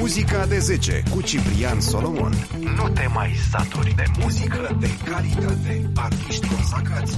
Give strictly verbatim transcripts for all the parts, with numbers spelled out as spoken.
Muzica de zece cu Ciprian Solomon. Nu te mai saturi de muzică de calitate. Artiști consacrați.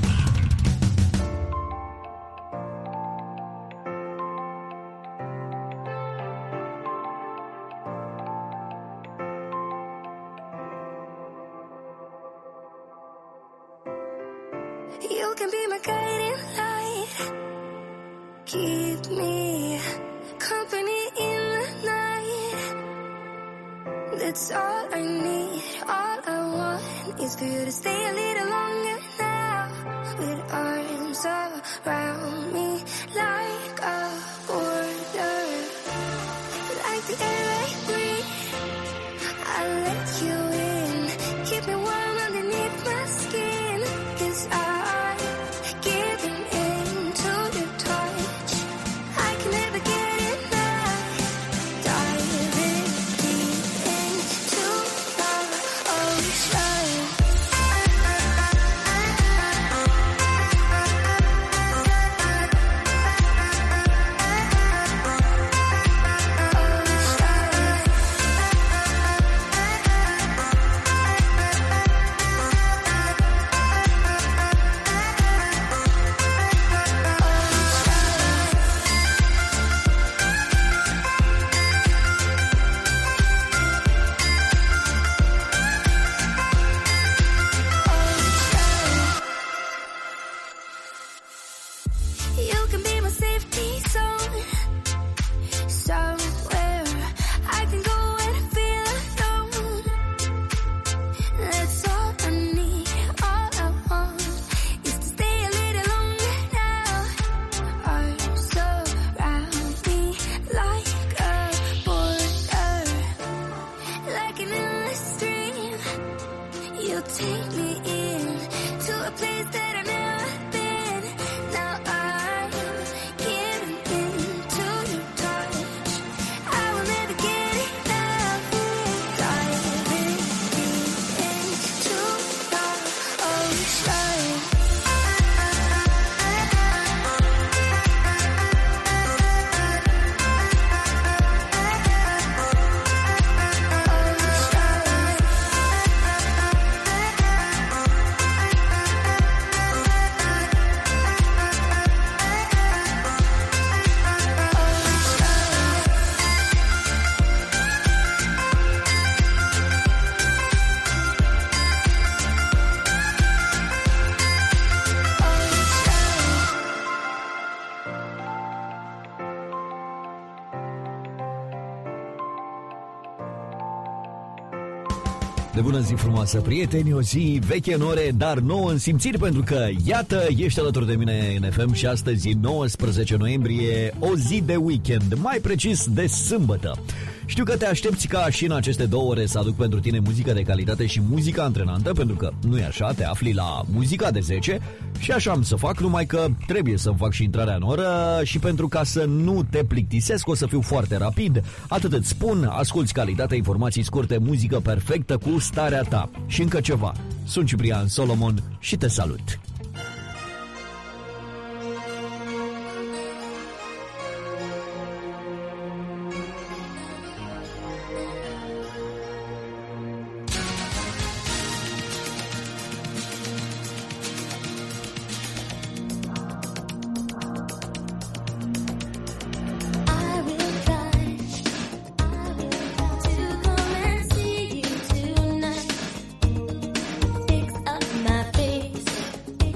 You can be my guiding light. Keep me company in the night. That's all I need. All I want is for you to stay a little longer now. With arms around me like a border. Like the air I breathe, I let you in. Keep me warm underneath my skin. 'Cause I'm giving in to your touch. I can never get enough. Diving deep into the ocean. You can be my safety zone. Somewhere I can go and feel alone. That's all I need. All I want is to stay a little longer now. Arms around me like a border. Like an endless stream. You take me in to a place that I've never been. Now I'm giving in to your touch. I will never get enough. Diving deep into the ocean. De bună zi frumoasă, prieteni, o zi veche în ore, dar nouă în simțiri, pentru că, iată, ești alături de mine în F M și astăzi, nouăsprezece noiembrie, o zi de weekend, mai precis de sâmbătă. Știu că te aștepți ca și în aceste două ore să aduc pentru tine muzică de calitate și muzică antrenantă, pentru că, nu-i așa, te afli la Muzica de zece și așa am să fac, numai că trebuie să-mi fac și intrarea în oră și pentru ca să nu te plictisesc o să fiu foarte rapid. Atât îți spun, asculți calitate, informații scurte, muzică perfectă cu starea ta. Și încă ceva, sunt Ciprian Solomon și te salut! Fix up my face.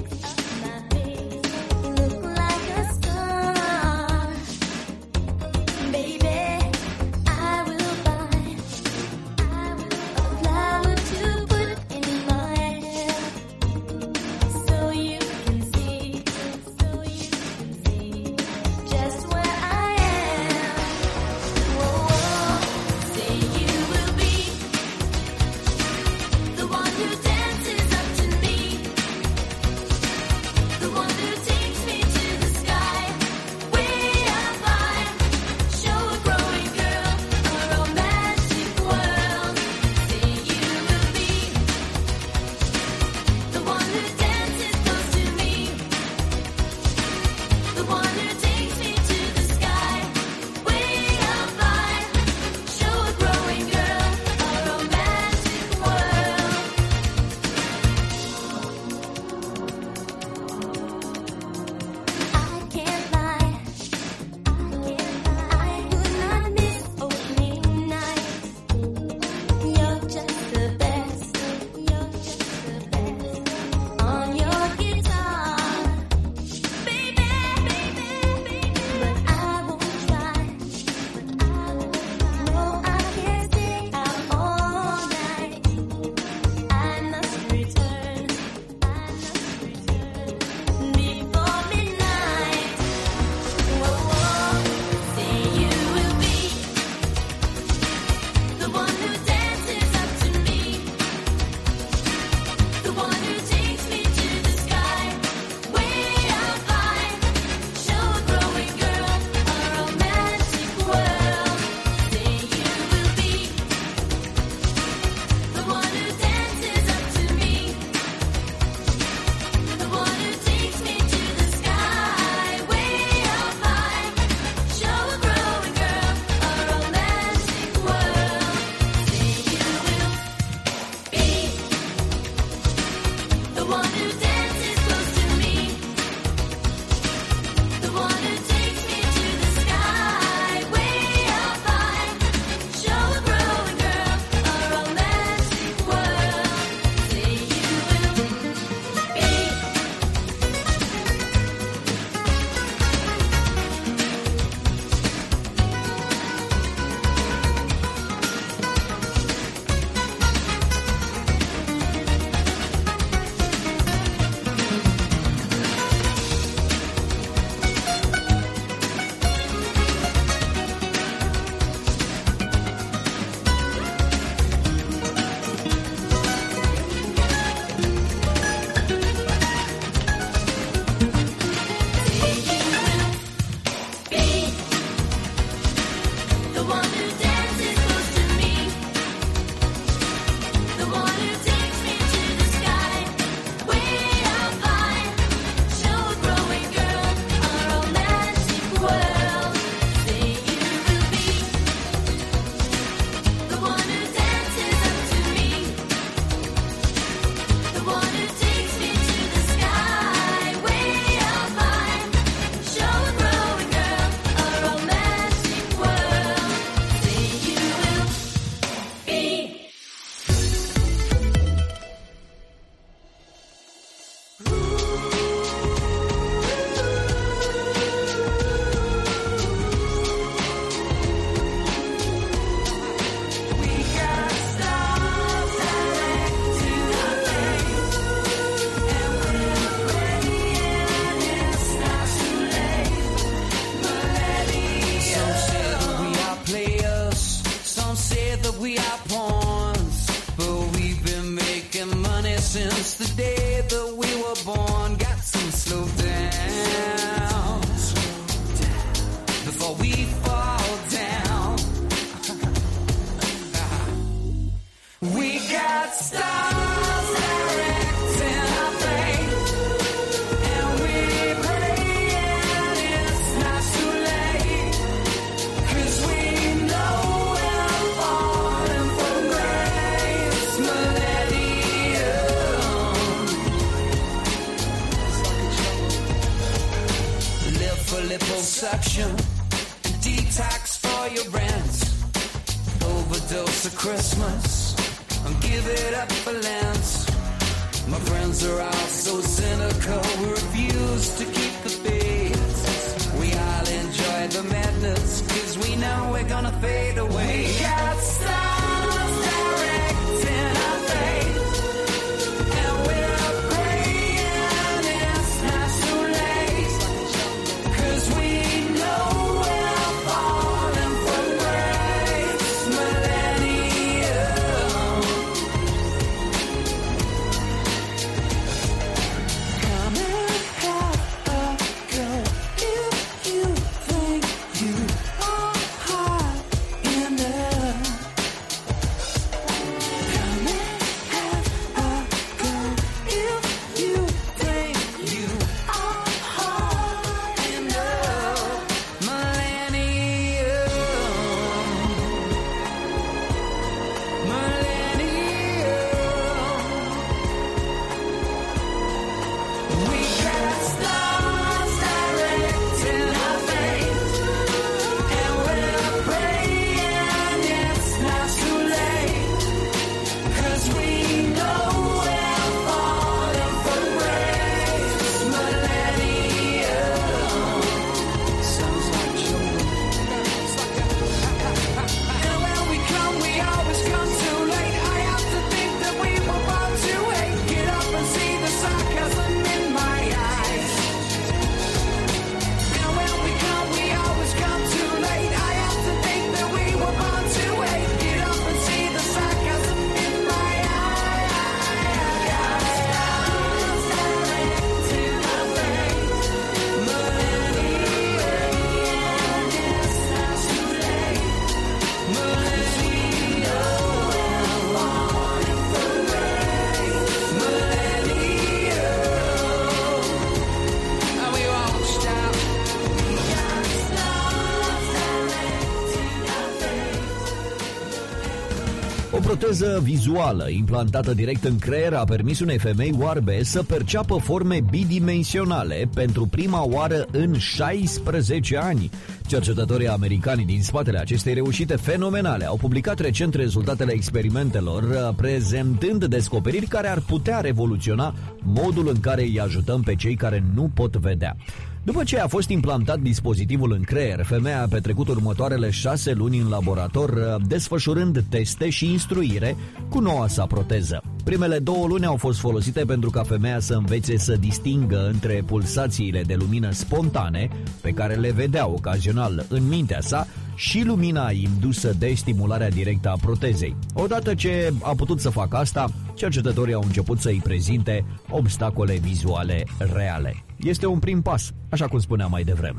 liposuction, detox for your rent, overdose of Christmas, and give it up for Lent. My friends are all so cynical, we refuse to keep the faith. We all enjoy the madness, cause we know we're gonna fade away. We got stars directing our fate, and we're praying it's not too late, cause we know we're falling from grace. Millennium, come and have a go if you think you are high enough. proteză vizuală implantată direct în creier a permis unei femei oarbe să perceapă forme bidimensionale pentru prima oară în șaisprezece ani. Cercetătorii americani din spatele acestei reușite fenomenale au publicat recent rezultatele experimentelor, prezentând descoperiri care ar putea revoluționa modul în care îi ajutăm pe cei care nu pot vedea. După ce a fost implantat dispozitivul în creier, femeia a petrecut următoarele șase luni în laborator, desfășurând teste și instruire cu noua sa proteză. Primele două luni au fost folosite pentru ca femeia să învețe să distingă între pulsațiile de lumină spontane, pe care le vedea ocazional în mintea sa, și lumina indusă de stimularea directă a protezei. Odată ce a putut să facă asta, cercetătorii au început să îi prezinte obstacole vizuale reale. Este un prim pas, așa cum spuneam mai devreme.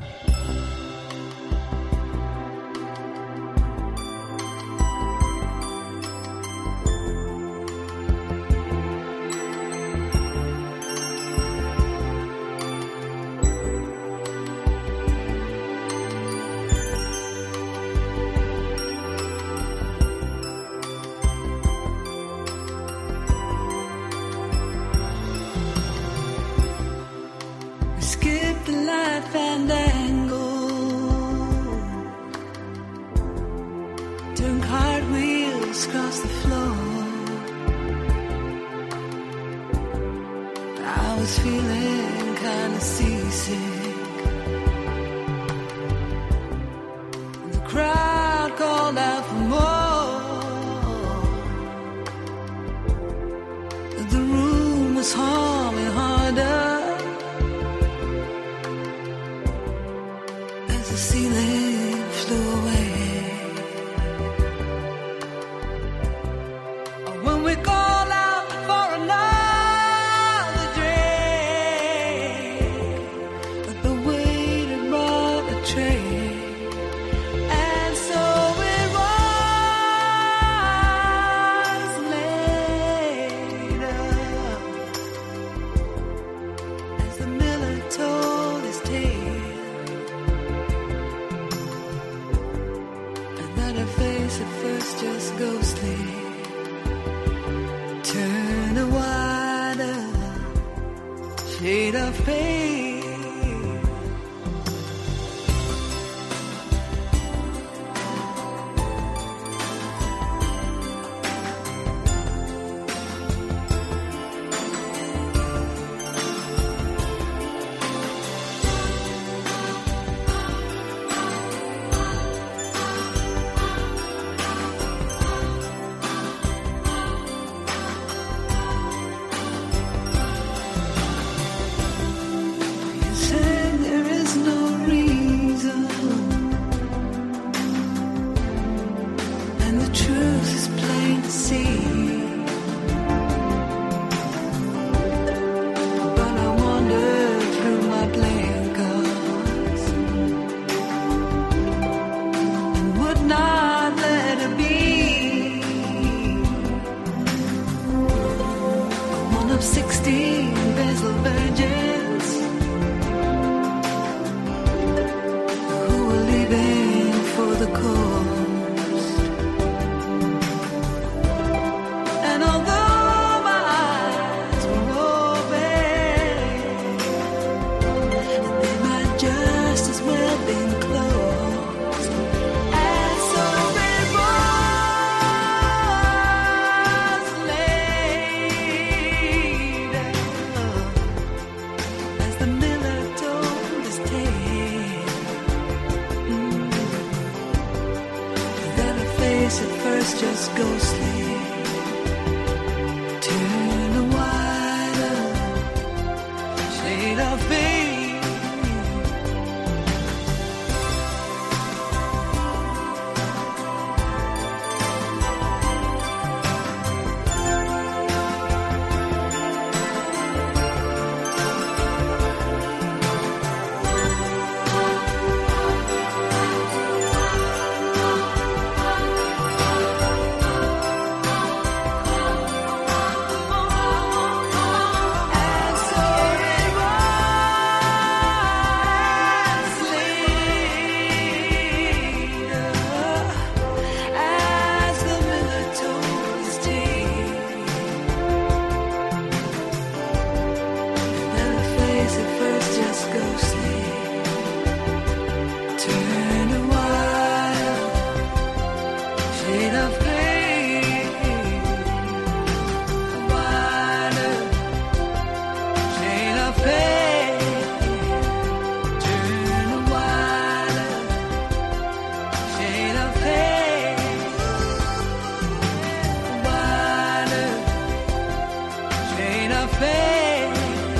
caffè.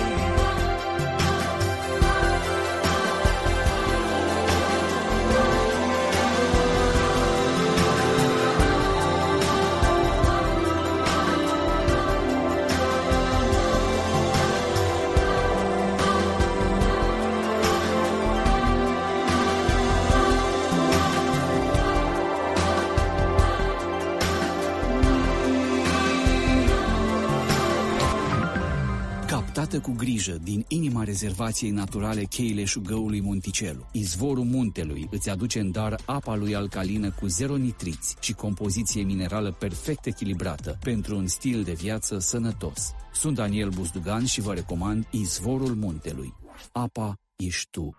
Captată cu grijă din inima rezervației naturale Cheile Șugăului Monticelu, izvorul muntelui îți aduce în dar apa lui alcalină cu zero nitriți și compoziție minerală perfect echilibrată pentru un stil de viață sănătos. Sunt Daniel Buzdugan și vă recomand Izvorul Muntelui. Apa ești tu.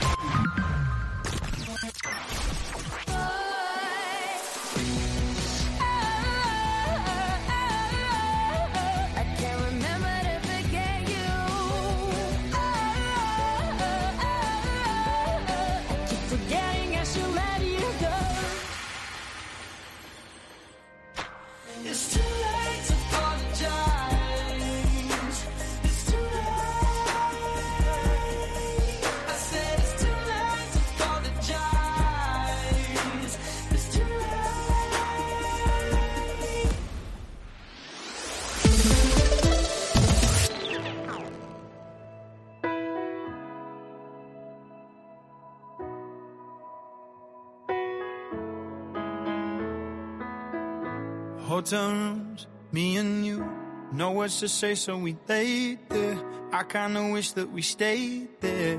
Hotel rooms, me and you, know what to say, so we laid there. I kinda wish that we stayed there.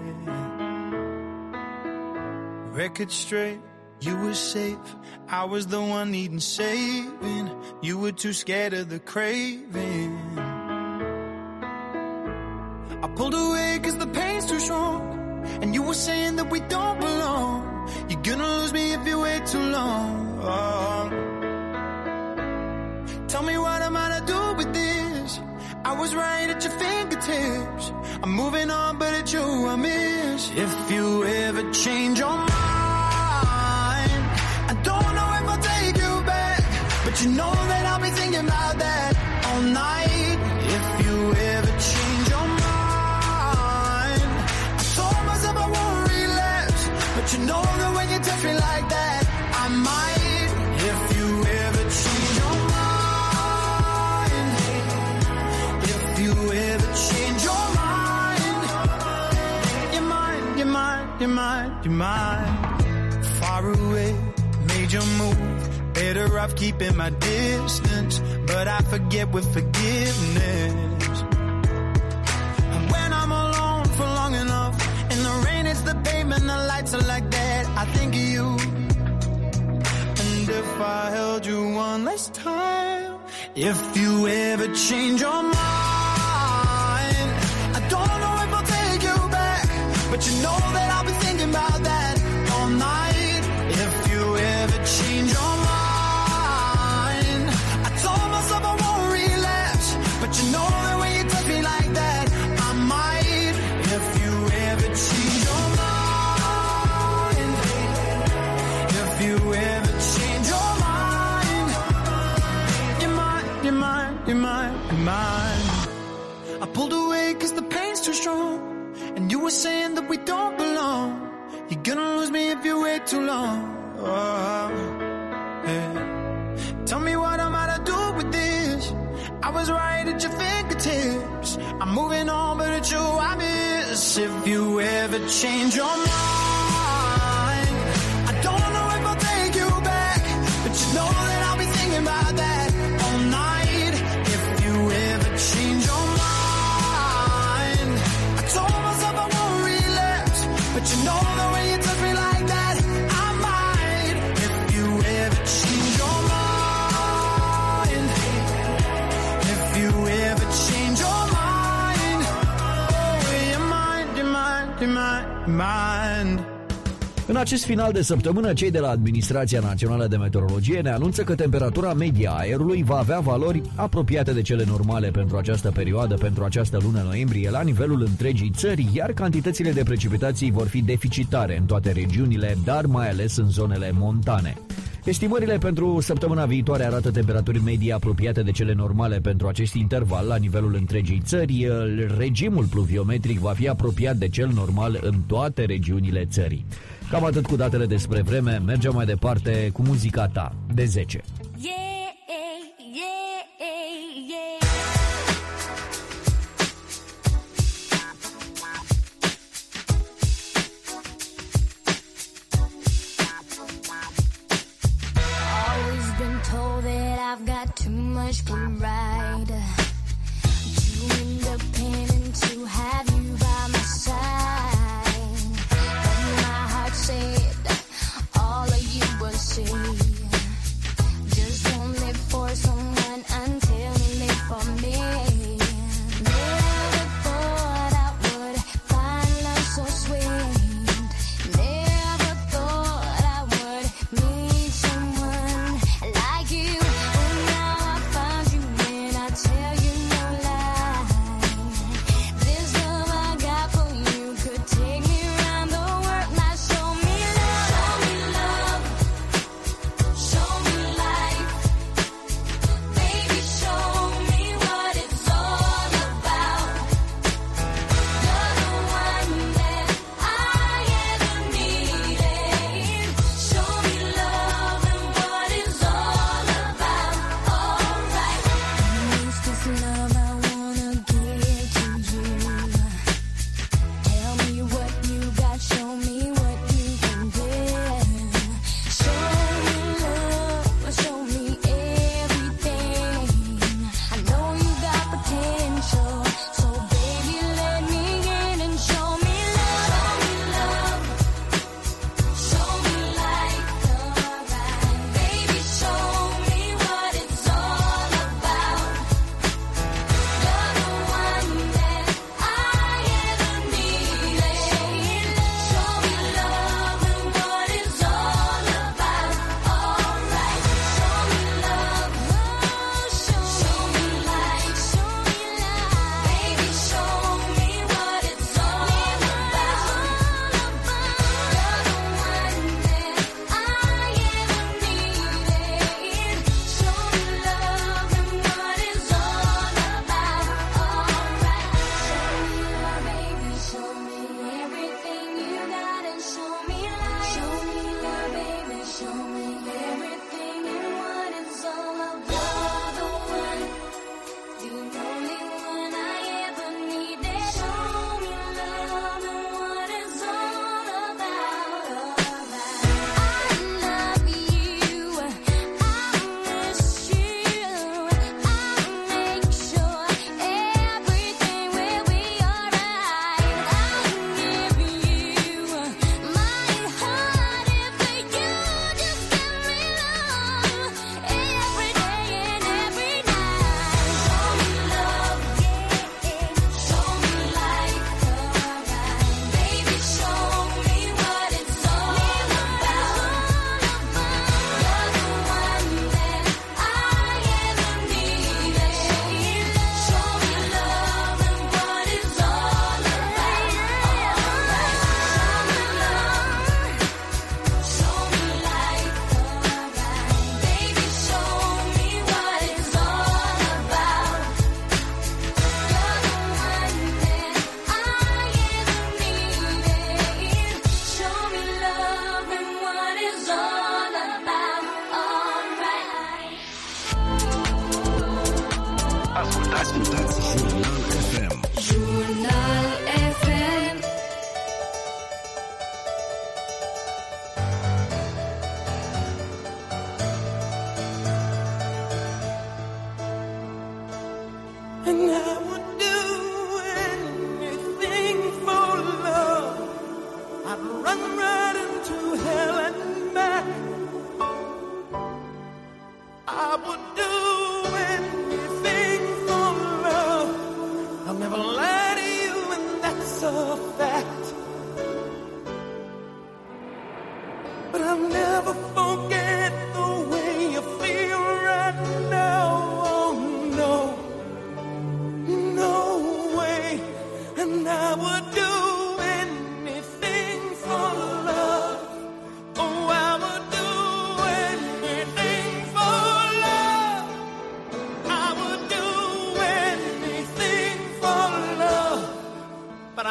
Record straight, you were safe, I was the one needing saving. You were too scared of the craving. I pulled away cause the pain's too strong, and you were saying that we don't belong. You're gonna lose me if you wait too long. Oh. Tell me what am I to do with this? I was right at your fingertips. I'm moving on, but it's you I miss. If you ever change your mind, I don't know if I'll take you back, but you know that I'll be thinking about that all night. If you ever change your mind, I told myself I won't relapse, but you know that when you touch me like that, I might. If you ever change your mind, you ever change your mind, you're mine, you're mine, you're mine, you're mine. Far away, made your move, better off keeping my distance, but I forget with forgiveness. And when I'm alone for long enough, in the rain it's the pavement, the lights are like that, I think of you. And if I held you one last time, if you ever change your mind, but you know that I'll be thinking about that all night. If you ever change your mind, I told myself I won't relapse, but you know that when you touch me like that, I might. If you ever change your mind, if you ever change your mind, you're mine, you're mine, you're mine, you're mine. I pulled away cause the pain's too strong, and you were saying that we don't belong. You're gonna lose me if you wait too long. Oh, yeah. Tell me what am I to do with this? I was right at your fingertips. I'm moving on, but it's you I miss. If you ever change your mind, I don't know if I'll take you back, but you know that I'll be thinking about that all night. If you ever change your mind, I told myself I won't relapse, but you know that when you touch me like that, I might. If you ever change your mind, if you ever change your mind, oh, you're mine, you're mine, you're mine, you're mine. În acest final de săptămână, cei de la Administrația Națională de Meteorologie ne anunță că temperatura medie a aerului va avea valori apropiate de cele normale pentru această perioadă, pentru această lună noiembrie, la nivelul întregii țări, iar cantitățile de precipitații vor fi deficitare în toate regiunile, dar mai ales în zonele montane. Estimările pentru săptămâna viitoare arată temperaturi medii apropiate de cele normale pentru acest interval la nivelul întregii țări. Regimul pluviometric va fi apropiat de cel normal în toate regiunile țării. Cam atât cu datele despre vreme. Mergem mai departe cu muzica ta de zece. Yeah, yeah, yeah. Always been told that I've got too much pride, too independent to have you by my side. But my heart said all of you will see. Just won't live for someone until you live for me. Never thought I would find love so sweet. Never thought I would meet someone like you. But now I found you and I tell you no lie. This love I got for you could take me around the world. Now show me love, show me love, show me life. Baby, show me what it's all about. You're the one that I ever needed. Show me love and what it's all about. Alright. It's this love I wanna give to you. Tell me what you got, show me what you can give. Show me love, show me everything. I know you got potential, so baby let me in and show me love. Show me love, show me life. Alright, baby, show me what it's all about. You're the one that I ever needed. Show me love and what it's all about. Alright, show me love, show me life, show me life. Baby, show me what it's all about. You're the one that I ever needed. Show me love and what it's all about. Alright, show me love, baby, show me everything you got and show me life. Show me love, baby, show me everything and what it's all about. The one, the only one I ever needed. Show me love and what it's all about. Alright, I love you, I miss you, I make sure everything will be alright. I'll give you my heart if you just give me love every day and every night. Show me love, yeah, show me life, alright. Baby, show me what it's all about. You're the one that I ever needed. Show me love and what it's all about. Alright, show me love, show me life, alright. Baby, show me what it's all about. You're the one that I ever needed. Show me love and what it's all about. Alright. Ascultați, ascultați Jurnal F M. Jurnal F M. And I would do anything for love. I'd run right into hell and back. I would do anything for love. I'll never lie to you, and that's a fact. But I'll never forget the way you feel right now. Oh no, no way. And I would do anything for love. Oh, I would do anything.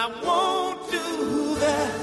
I won't do that.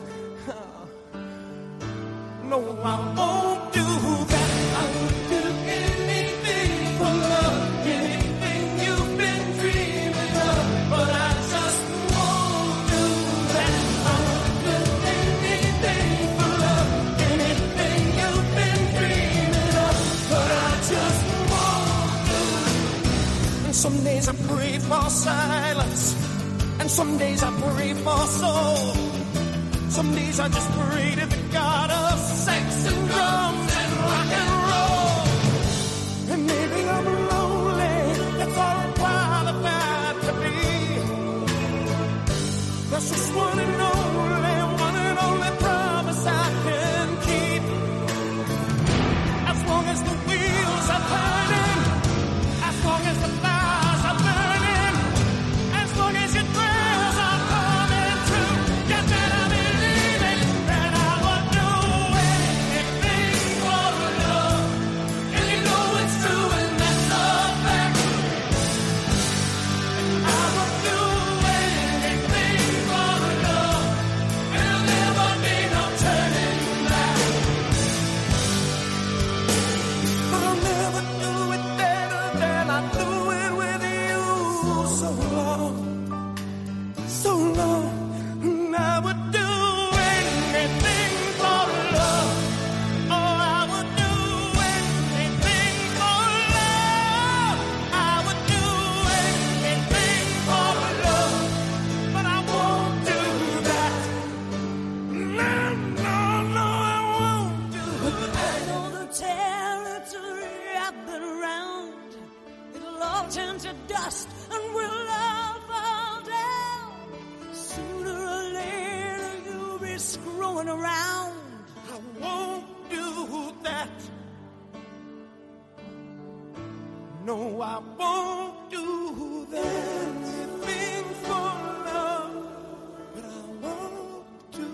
No, I won't do that. I would do anything for love, anything you've been dreaming of, but I just won't do that. I would do anything for love, anything you've been dreaming of, but I just won't do it. And some days I pray for silence, and some days I pray for soul. Some days I just pray to the God of sex and drums and rock and roll. And maybe I'm lonely, that's all I'm qualified to be. That's just one and only, one and only promise I can keep. As long as the wheels are turning, as long as the fires are burning, as long as your prayers are coming true, you better believe it, that I would do anything for love. And you know it's true, and that's a fact. I would do anything for love, and there'll never be no turning back. But I'll never do it better than I do it with you. So long, so long, and I would do anything for love. Oh, I would do anything for love. I would do anything for love, but I won't do that. No, no, no, I won't do that. I know the territory I've been around. It'll all turn to dust and we'll all fall down. Sooner or later you'll be screwing around. I won't do that. No, I won't do that. Anything for love, but I won't do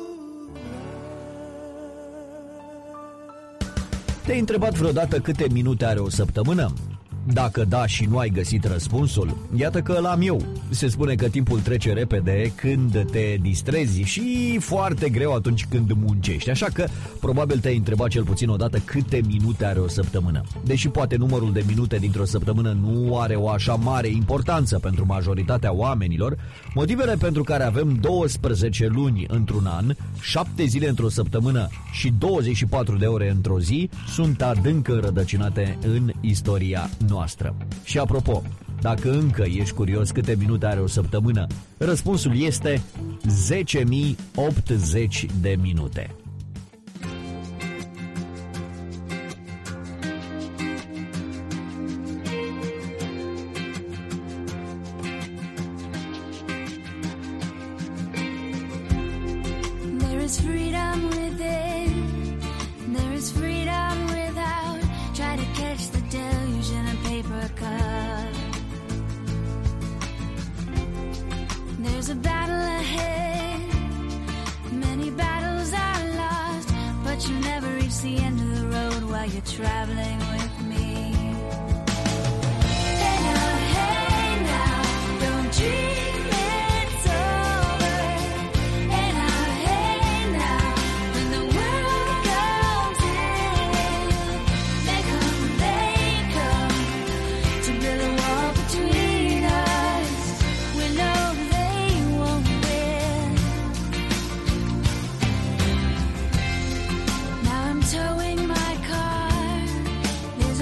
that. Te-ai întrebat vreodată câte minute are o săptămână? Dacă da și nu ai găsit răspunsul, iată că l-am eu. Se spune că timpul trece repede când te distrezi și foarte greu atunci când muncești. Așa că probabil te-ai întrebat cel puțin odată câte minute are o săptămână. Deși poate numărul de minute dintr-o săptămână nu are o așa mare importanță pentru majoritatea oamenilor, motivele pentru care avem douăsprezece luni într-un an, șapte zile într-o săptămână și douăzeci și patru de ore într-o zi sunt adânc înrădăcinate în istoria noastră. Și apropo, dacă încă ești curios câte minute are o săptămână, răspunsul este zece mii optzeci de minute. There is freedom within, there is freedom without. Try to catch the deluge in a paper cup. There's a battle ahead, many battles are lost, but you never reach the end of the road while you're traveling with me. Hey now, hey now, don't dream it's over. Hey now, hey now, when the world comes in, they come, they come to build a wall between us. We know they won't win. Now I'm towing my car.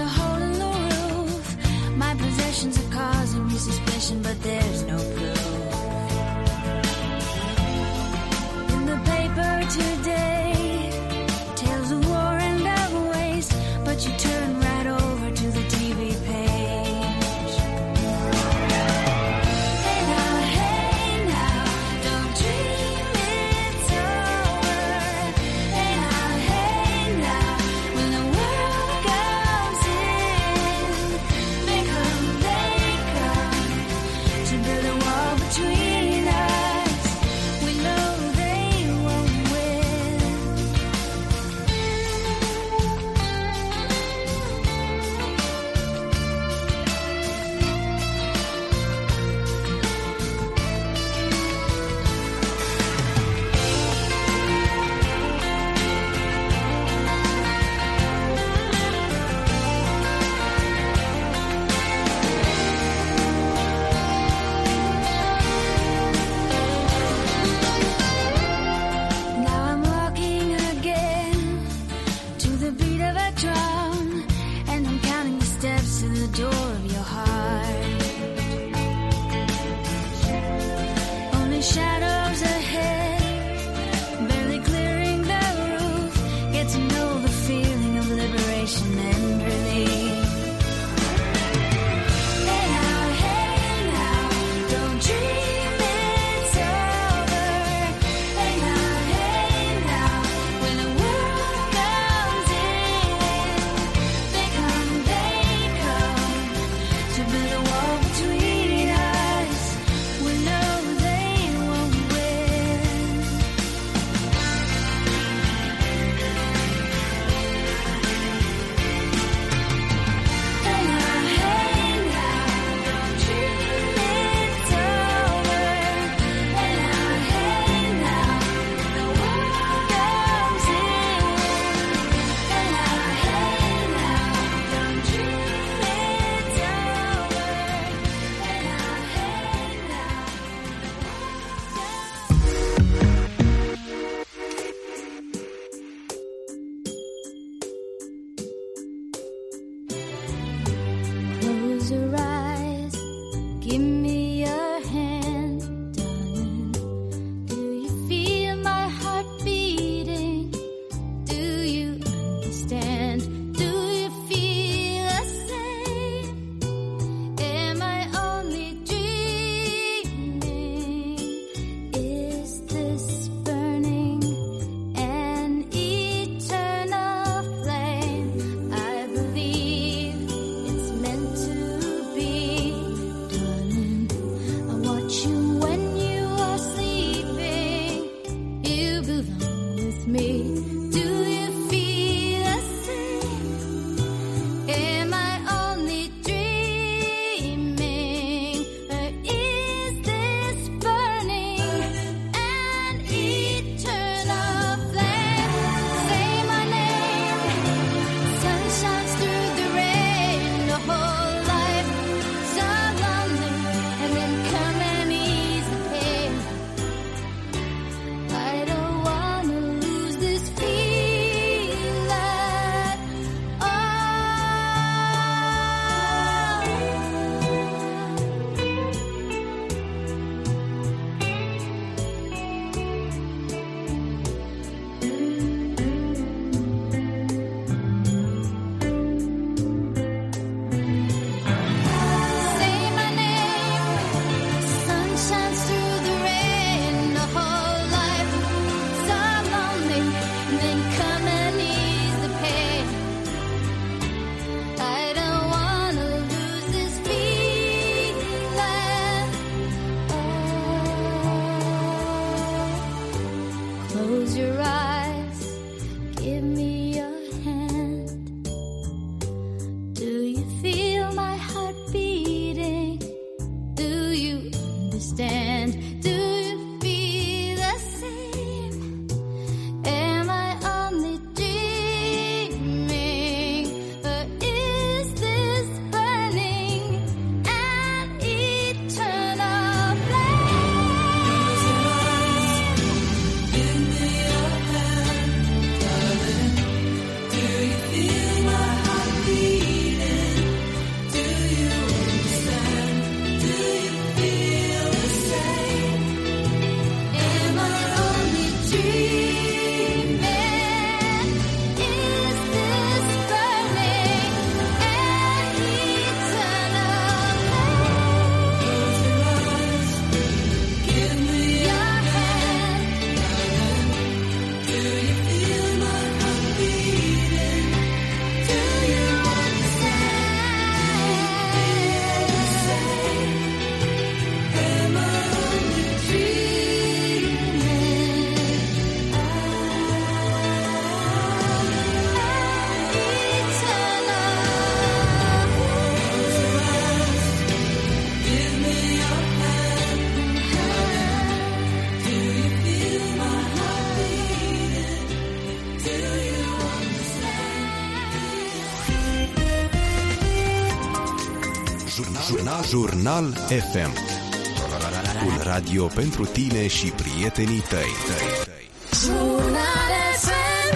Jurnal F M. Un radio pentru tine și prietenii tăi. Jurnal F M.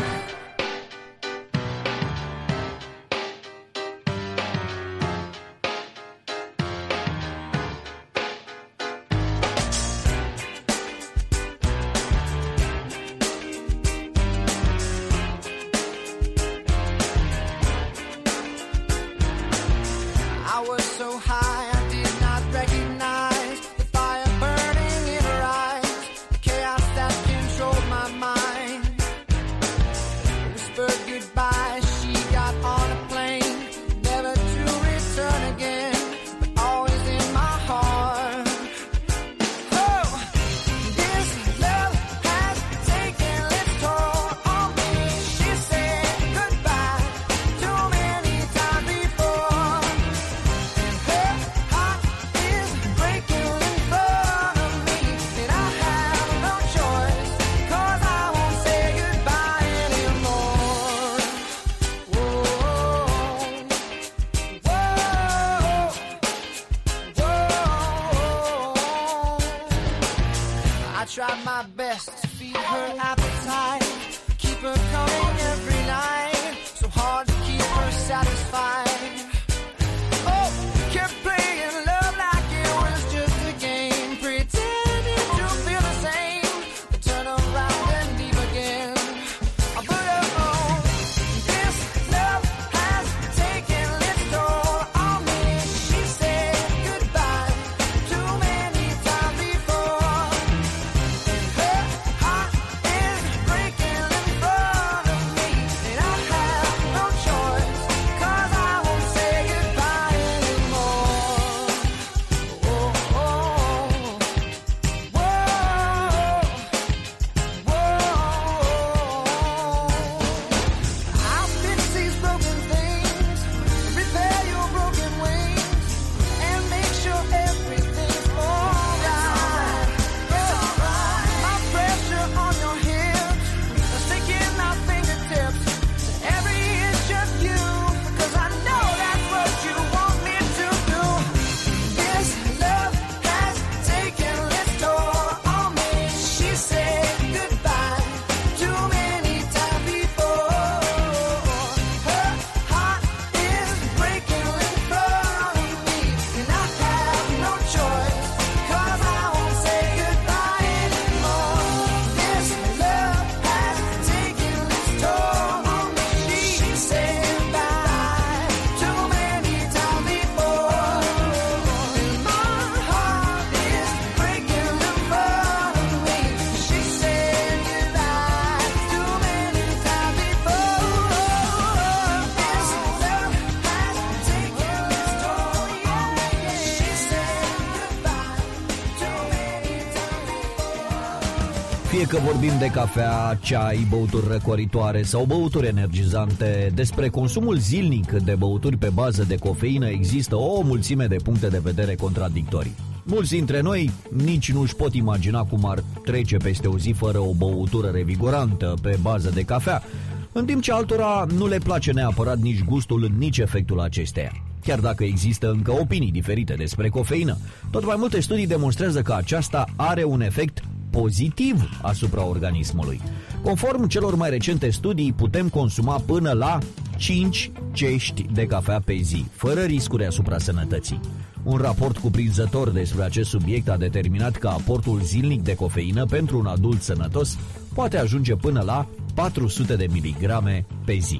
Fie că vorbim de cafea, ceai, băuturi răcoritoare sau băuturi energizante, despre consumul zilnic de băuturi pe bază de cofeină există o mulțime de puncte de vedere contradictorii. Mulți dintre noi nici nu își pot imagina cum ar trece peste o zi fără o băutură revigorantă pe bază de cafea, în timp ce altora nu le place neapărat nici gustul, nici efectul acesteia. Chiar dacă există încă opinii diferite despre cofeină, tot mai multe studii demonstrează că aceasta are un efect pozitiv asupra organismului. Conform celor mai recente studii, putem consuma până la cinci cești de cafea pe zi, fără riscuri asupra sănătății. Un raport cuprinzător despre acest subiect a determinat că aportul zilnic de cofeină pentru un adult sănătos poate ajunge până la patru sute de miligrame pe zi.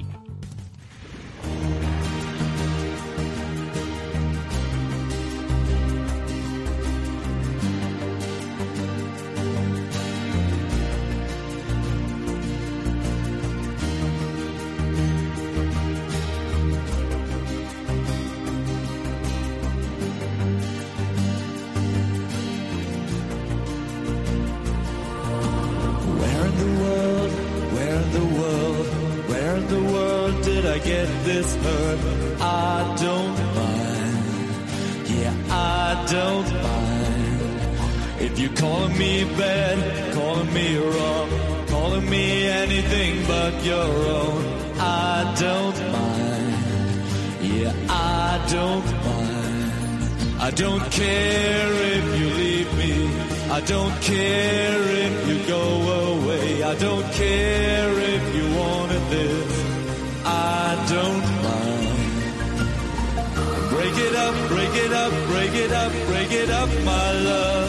I don't care if you leave me. I don't care if you go away. I don't care if you wanted this. I don't mind. Break it up, break it up, break it up, break it up, my love.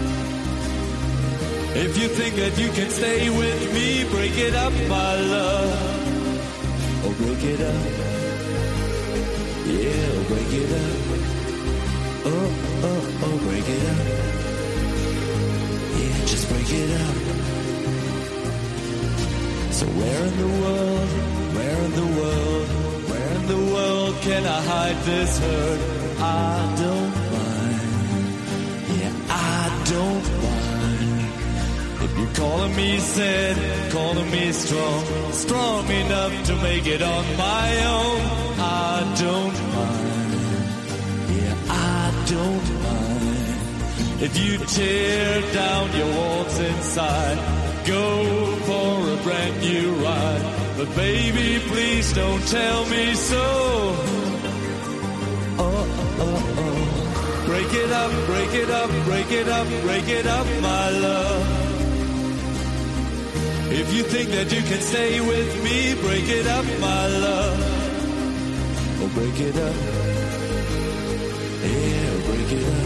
If you think that you can stay with me, break it up, my love. Oh, break it up. Yeah, break it up. Oh, oh, oh, break it up. Yeah, just break it up. So where in the world, where in the world, where in the world can I hide this hurt? I don't mind. Yeah, I don't mind. If you're calling me sad, calling me strong, strong enough to make it on my own, I don't mind. Yeah, I don't mind. If you tear down your walls inside, go for a brand new ride. But baby, please don't tell me so. Oh, oh, oh. Break it up, break it up, break it up, break it up, my love. If you think that you can stay with me, break it up, my love. Oh, break it up. Yeah, break it up.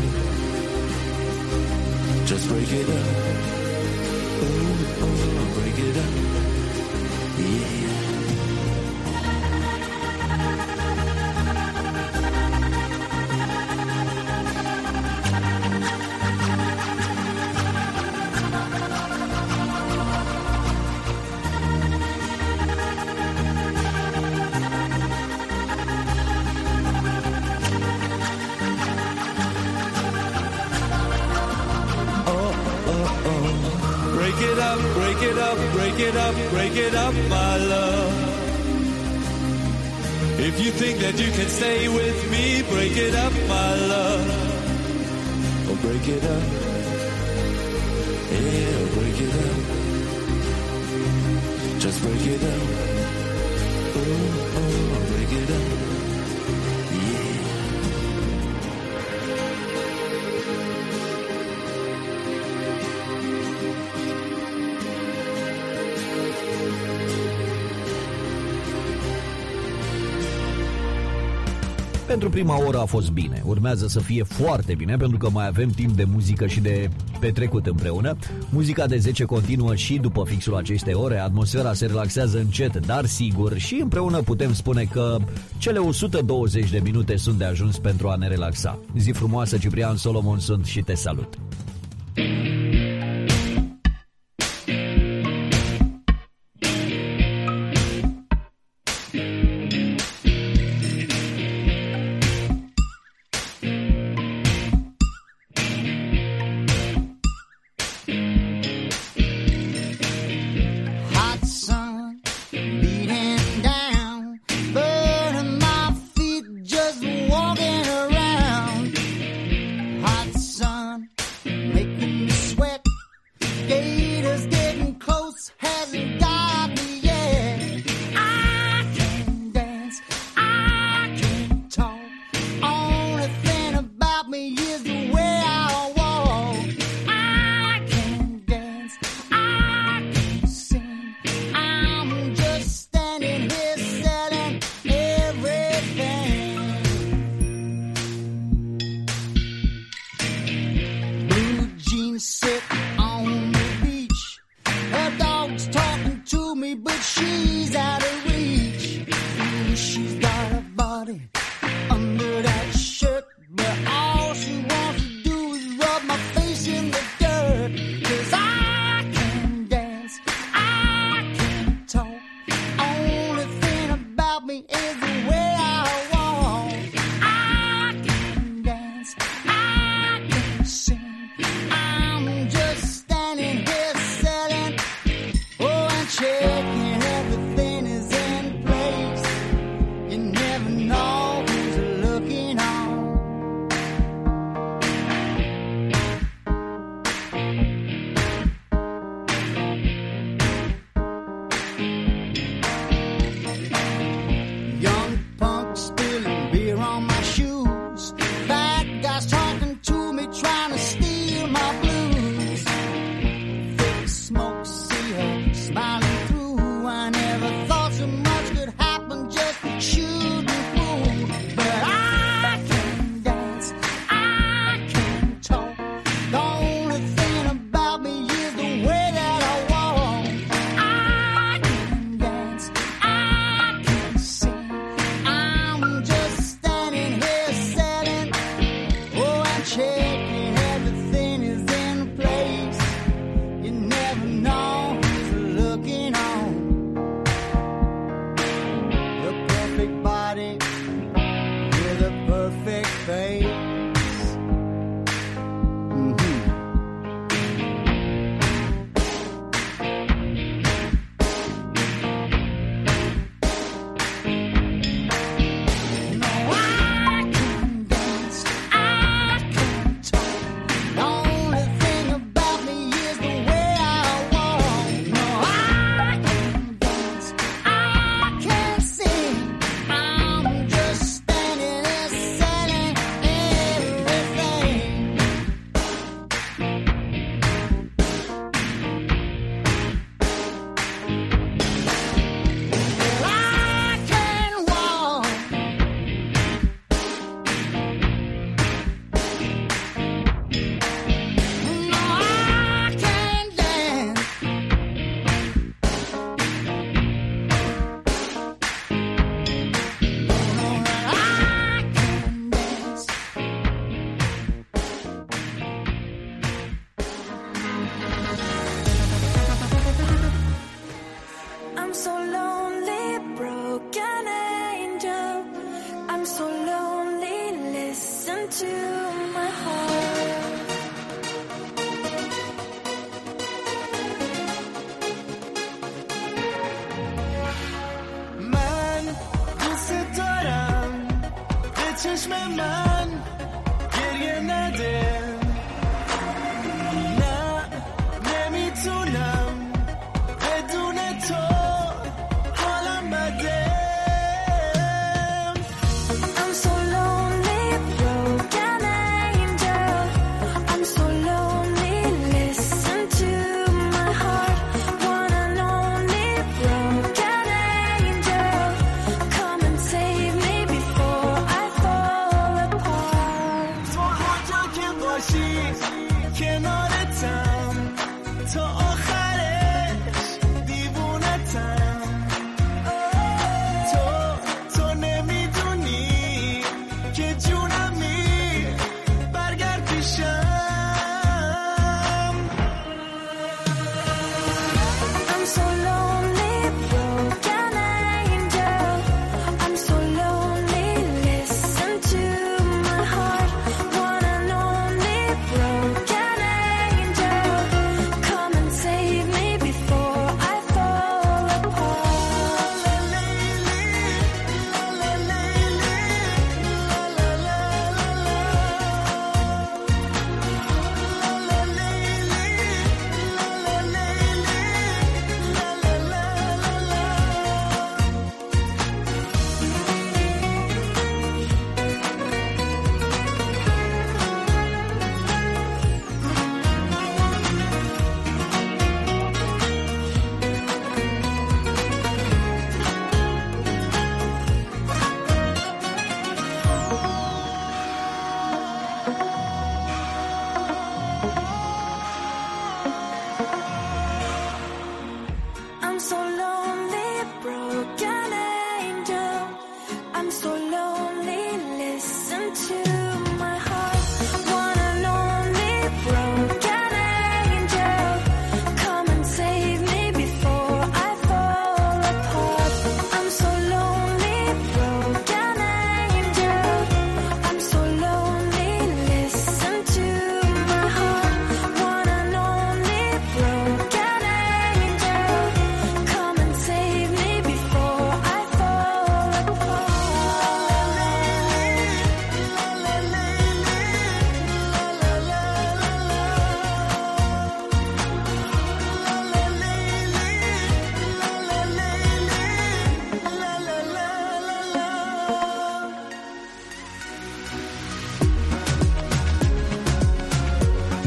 Just break it up. Oh, oh, break it up. Yeah. Break it up, break it up, break it up, break it up, my love. If you think that you can stay with me, break it up, my love. Oh, break it up. Yeah, break it up. Just break it up. Oh, oh, break it up. Yeah. Pentru prima oră a fost bine. Urmează să fie foarte bine pentru că mai avem timp de muzică și de petrecut împreună. Muzica de zece continuă și după fixul acestei ore. Atmosfera se relaxează încet, dar sigur, și împreună putem spune că cele o sută douăzeci de minute sunt de ajuns pentru a ne relaxa. Zi frumoasă, Ciprian Solomon sunt și te salut. I'm just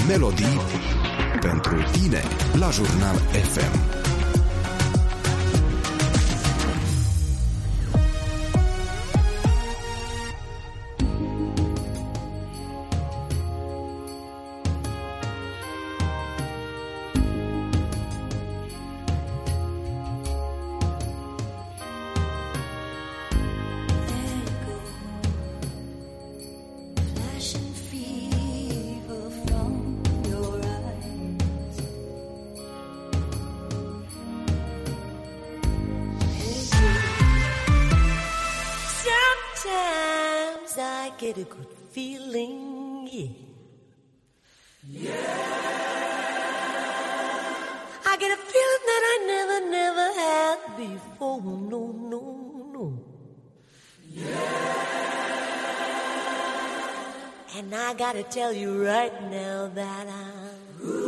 melodii pentru tine la Jurnal F M. Get a good feeling, yeah. Yeah. I get a feeling that I never, never had before. No, no, no. Yeah. And I gotta tell you right now that I'm.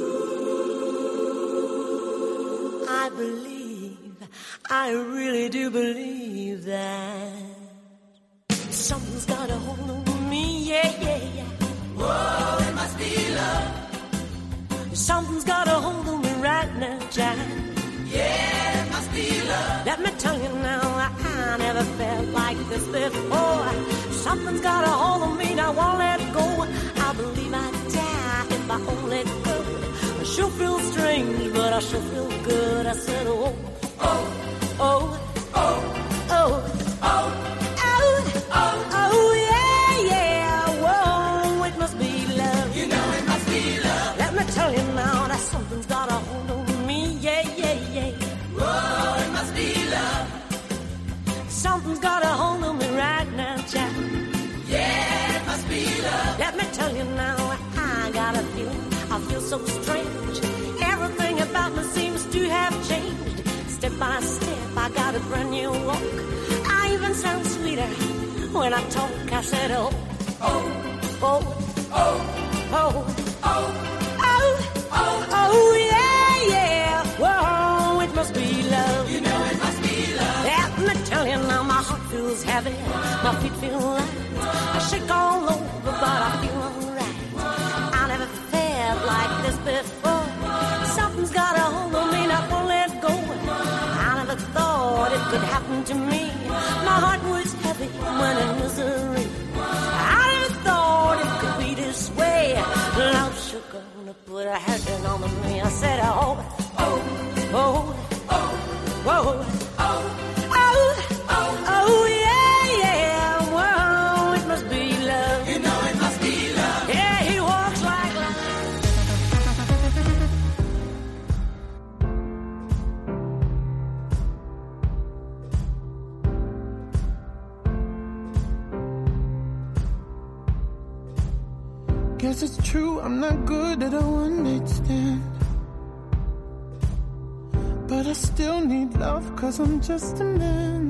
I believe, I really do believe that. Something's got a hold on me, yeah, yeah, yeah. Whoa, it must be love. Something's got a hold on me right now, Jack. Yeah, it must be love. Let me tell you now, I, I never felt like this before. Something's got a hold on me, and I won't let go. I believe I'd die if I won't let go. I sure feel strange, but I sure feel good. I said, oh, oh, oh, oh, oh, oh. Oh, oh, yeah, yeah, whoa, it must be love. You know it must be love. Let me tell you now that something's got a hold on me, yeah, yeah, yeah. Whoa, it must be love. Something's got a hold on me right now, Jack. Yeah, it must be love. Let me tell you now, I got a feeling, I feel so strange. Everything about me seems to have changed. Step by step, I got a brand new walk. I even sound sweeter when I talk. I said, oh, oh, oh, oh, oh, oh, oh, oh, oh, yeah, yeah. Whoa, it must be love. You know it must be love. Let me tell you now, my heart feels heavy, my feet feel light. I shake all over, but I feel alright. I never felt like this before. Something's got a hold on me, not won't let go. I never thought it could happen to me. My heart was heavy when in misery. I never thought it could be this way. Love sure gonna put a hand on me. I said, oh, oh, oh, oh, whoa, oh, oh, oh, oh, yeah, yeah, whoa, it must be love. You know it must be love. Yeah, he walks like love. Guess it's true, I'm not good at a one-night stand. But I still need love, cause I'm just a man.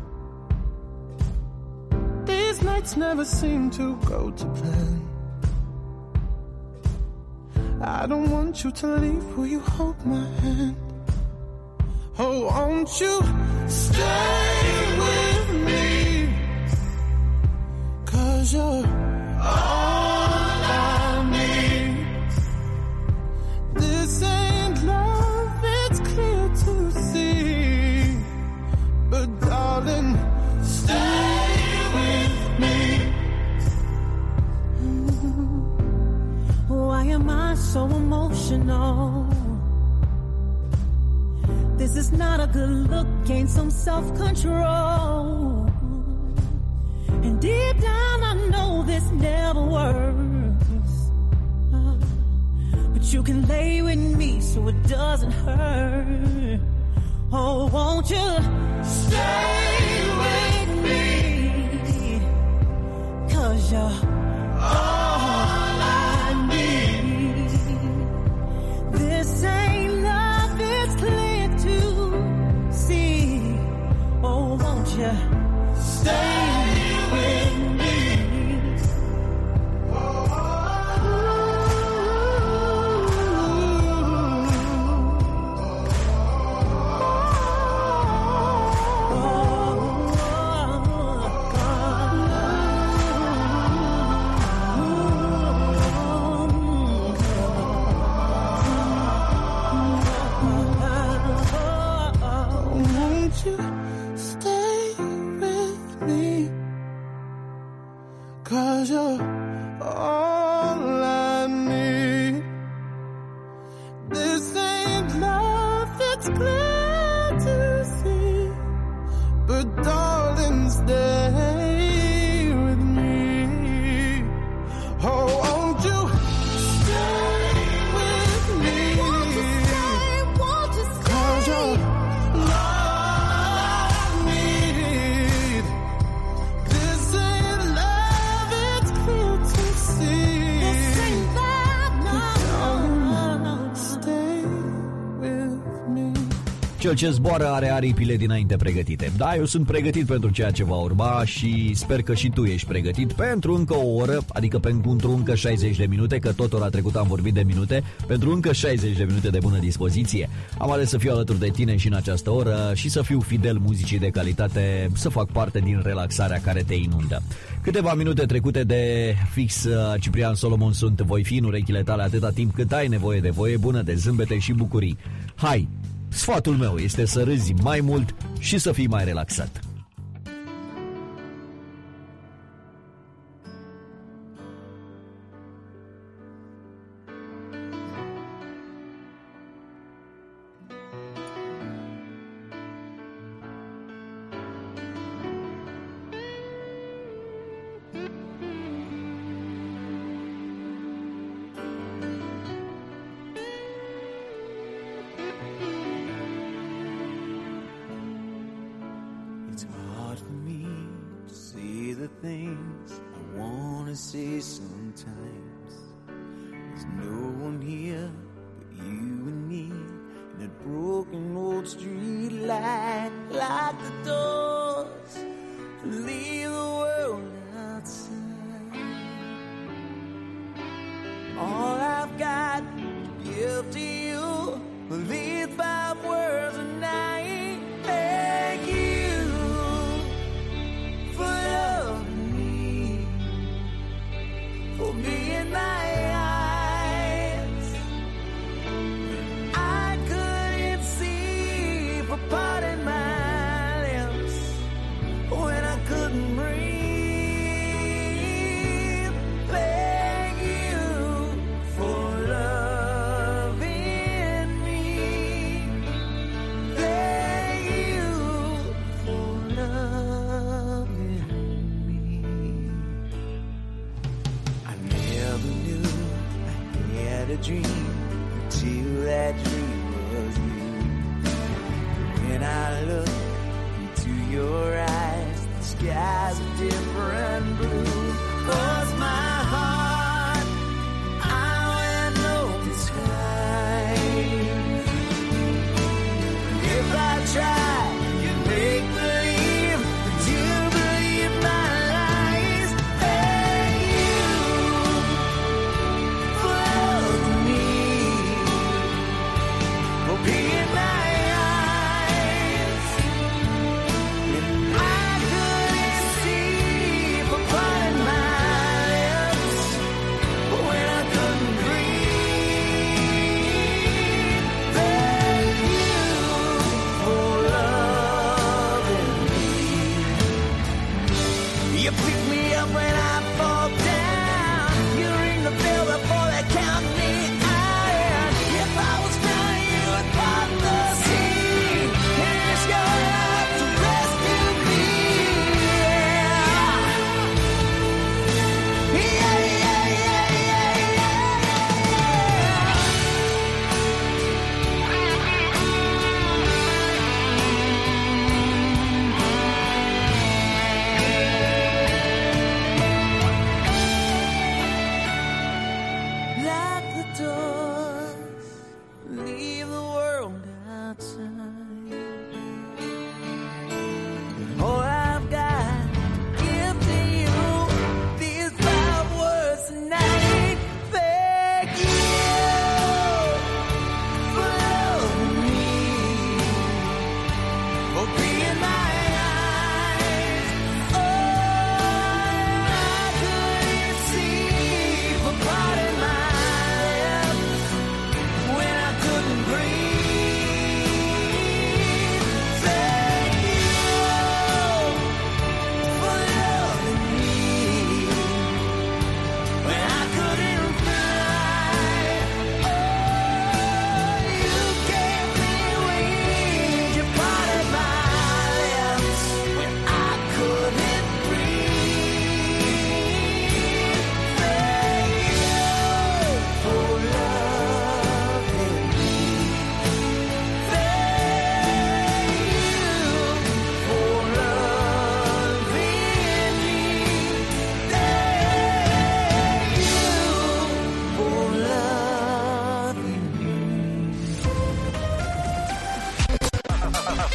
These nights never seem to go to plan. I don't want you to leave, will you hold my hand? Oh, won't you stay with me? Cause you're all I need. This ain't love, it's clear to see. But darling, stay with me. Mm-hmm. Why am I so emotional? This is not a good look, gain some self-control. And deep down I know this never works. Uh, but you can lay with me so it doesn't hurt. Oh, won't you stay with me? Cause you're all I need. This ain't love, it's clear to see. Oh, won't you stay with me? it's clear to see. But darling, stay with me. Oh, won't you stay with me? Won't you stay? Won't you stay? 'Cause you're all I need. This ain't love, it's clear to see. This ain't love, no. Stay with me. Cel ce zboară are aripile dinainte pregătite. Da, eu sunt pregătit pentru ceea ce va urma și sper că și tu ești pregătit pentru încă o oră, adică pentru încă șaizeci de minute, că tot ora trecută am vorbit de minute, pentru încă șaizeci de minute de bună dispoziție. Am ales să fiu alături de tine și în această oră și să fiu fidel muzicii de calitate, să fac parte din relaxarea care te inundă. Câteva minute trecute de fix Ciprian Solomon sunt, voi fi în urechile tale atâta timp cât ai nevoie de voie bună, de zâmbete și bucurii. Hai! Sfatul meu este să râzi mai mult și să fii mai relaxat. It's hard for me to say the things I want to say sometimes. There's no one here but you and me in that broken old street light. Lock the doors and leave the world outside. All I've got to give to you are these five words a night. Thank you for loving me, for being my eyes. I couldn't see, for parting my lips when I couldn't breathe. Thank you for loving me. Thank you for loving me. I never knew I had a dream until that dream was you. When I look into your eyes, the sky's a different blue. 'Cause my heart, I went open sky. If I tried, you'd make believe that you believe my lies. Thank you for loving me, for being my eyes. And I couldn't see, for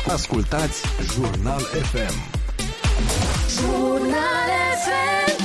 Ascultați Jurnal F M. Jurnal F M.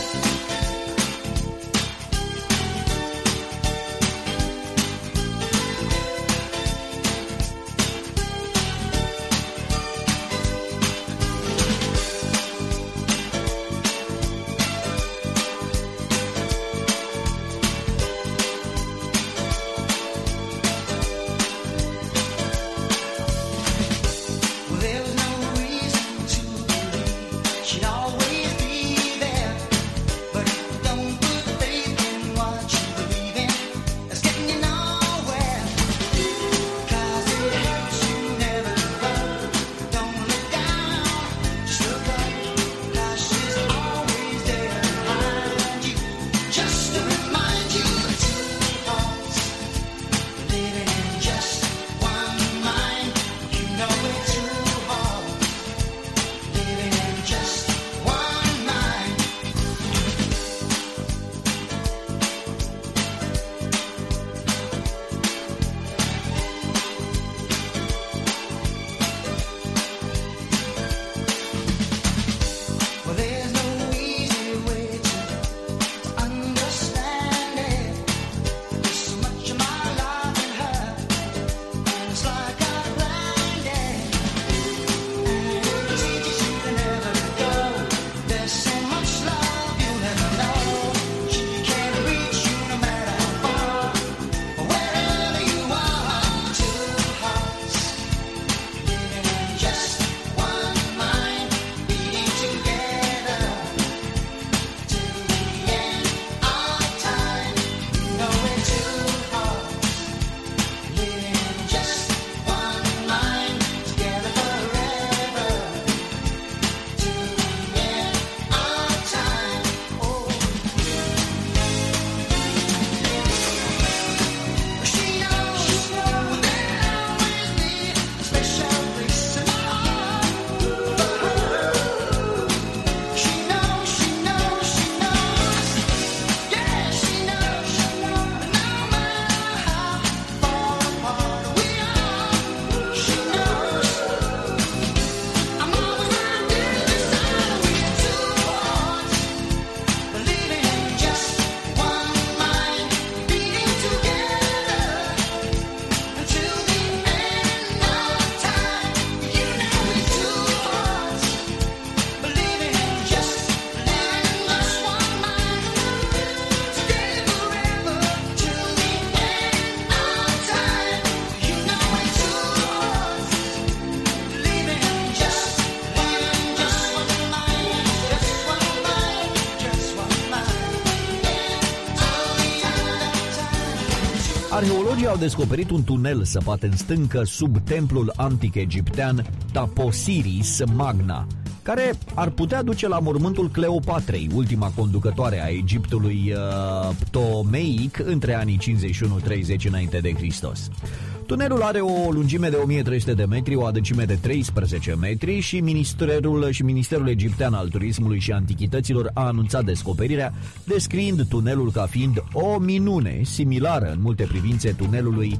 Arheologii au descoperit un tunel săpat în stâncă sub templul antic egiptean Taposiris Magna, care ar putea duce la mormântul Cleopatrei, ultima conducătoare a Egiptului uh, ptomeic între anii cincizeci și unu treizeci înainte de Hristos. Tunelul are o lungime de o mie trei sute de metri, o adâncime de treisprezece metri și Ministerul, și Ministerul Egiptean al Turismului și Antichităților a anunțat descoperirea, descriind tunelul ca fiind o minune, similară în multe privințe tunelului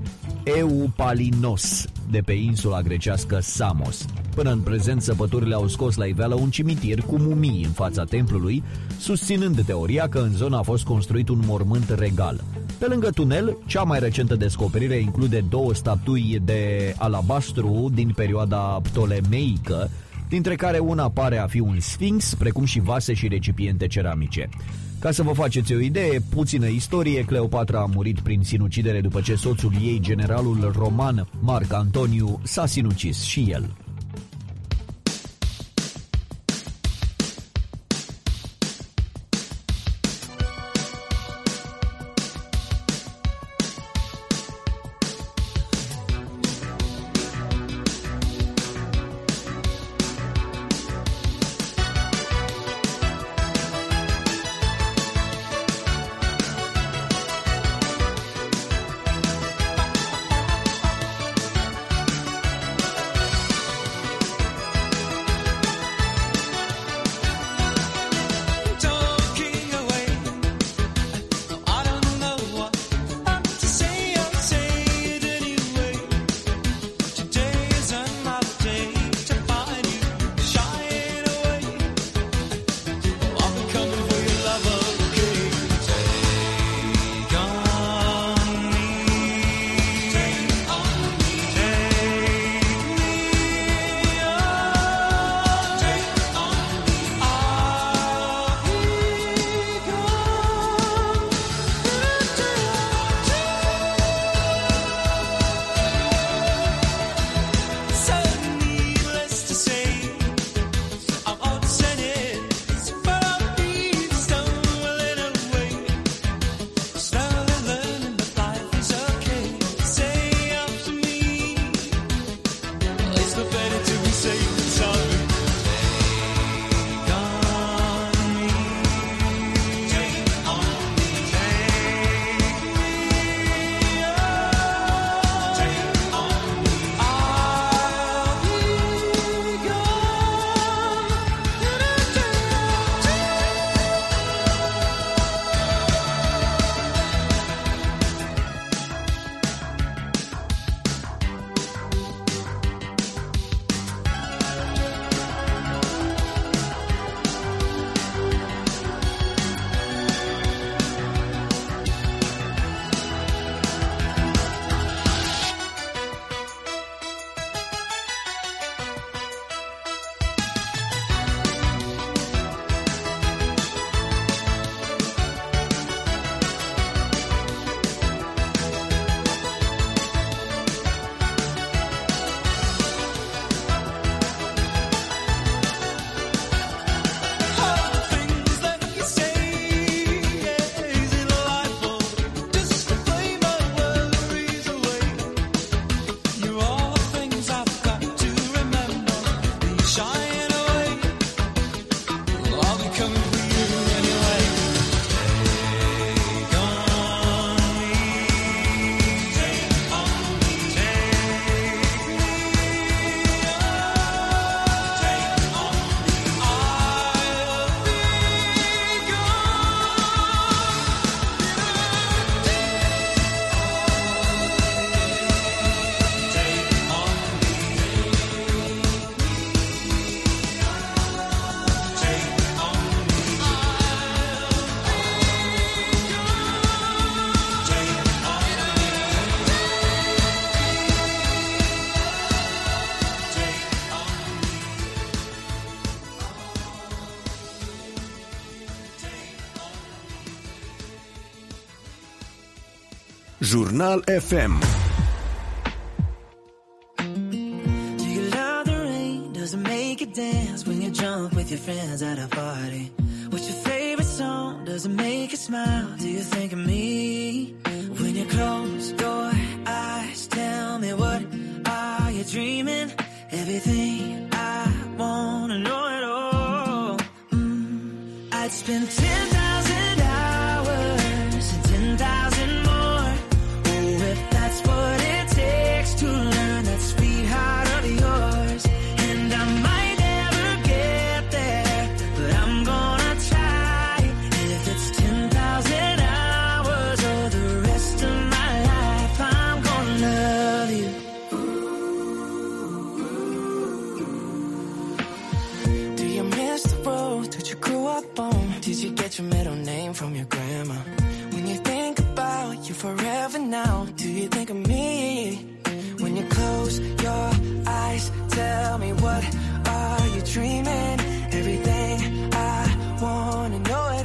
Eupalinos de pe insula grecească Samos. Până în prezent, săpăturile au scos la iveală un cimitir cu mumii în fața templului, susținând teoria că în zonă a fost construit un mormânt regal. Pe lângă tunel, cea mai recentă descoperire include două statui de alabastru din perioada ptolemeică, dintre care una pare a fi un sfinx, precum și vase și recipiente ceramice. Ca să vă faceți o idee, puțină istorie, Cleopatra a murit prin sinucidere după ce soțul ei, generalul roman Marc Antoniu, s-a sinucis și el. Jurnal F M. Do you love the rain? Does it make you dance when you jump with your friends at a party? What's your favorite song? Does it make you smile? Do you think of me? When you close your eyes, tell me, what are you dreaming? Everything I wanna know it all. Mm. I'd spend ten thousand hours and ten thousand more. Oh, if that's what it takes to learn that sweetheart of yours. And I might never get there, but I'm gonna try. If it's ten thousand hours or the rest of my life, I'm gonna love you. Do you miss the road that you grew up on? Did you get your middle name from your grandma? When you think about you forever now, do you think of me? When you close your eyes, tell me, what are you dreaming? Everything I wanna know it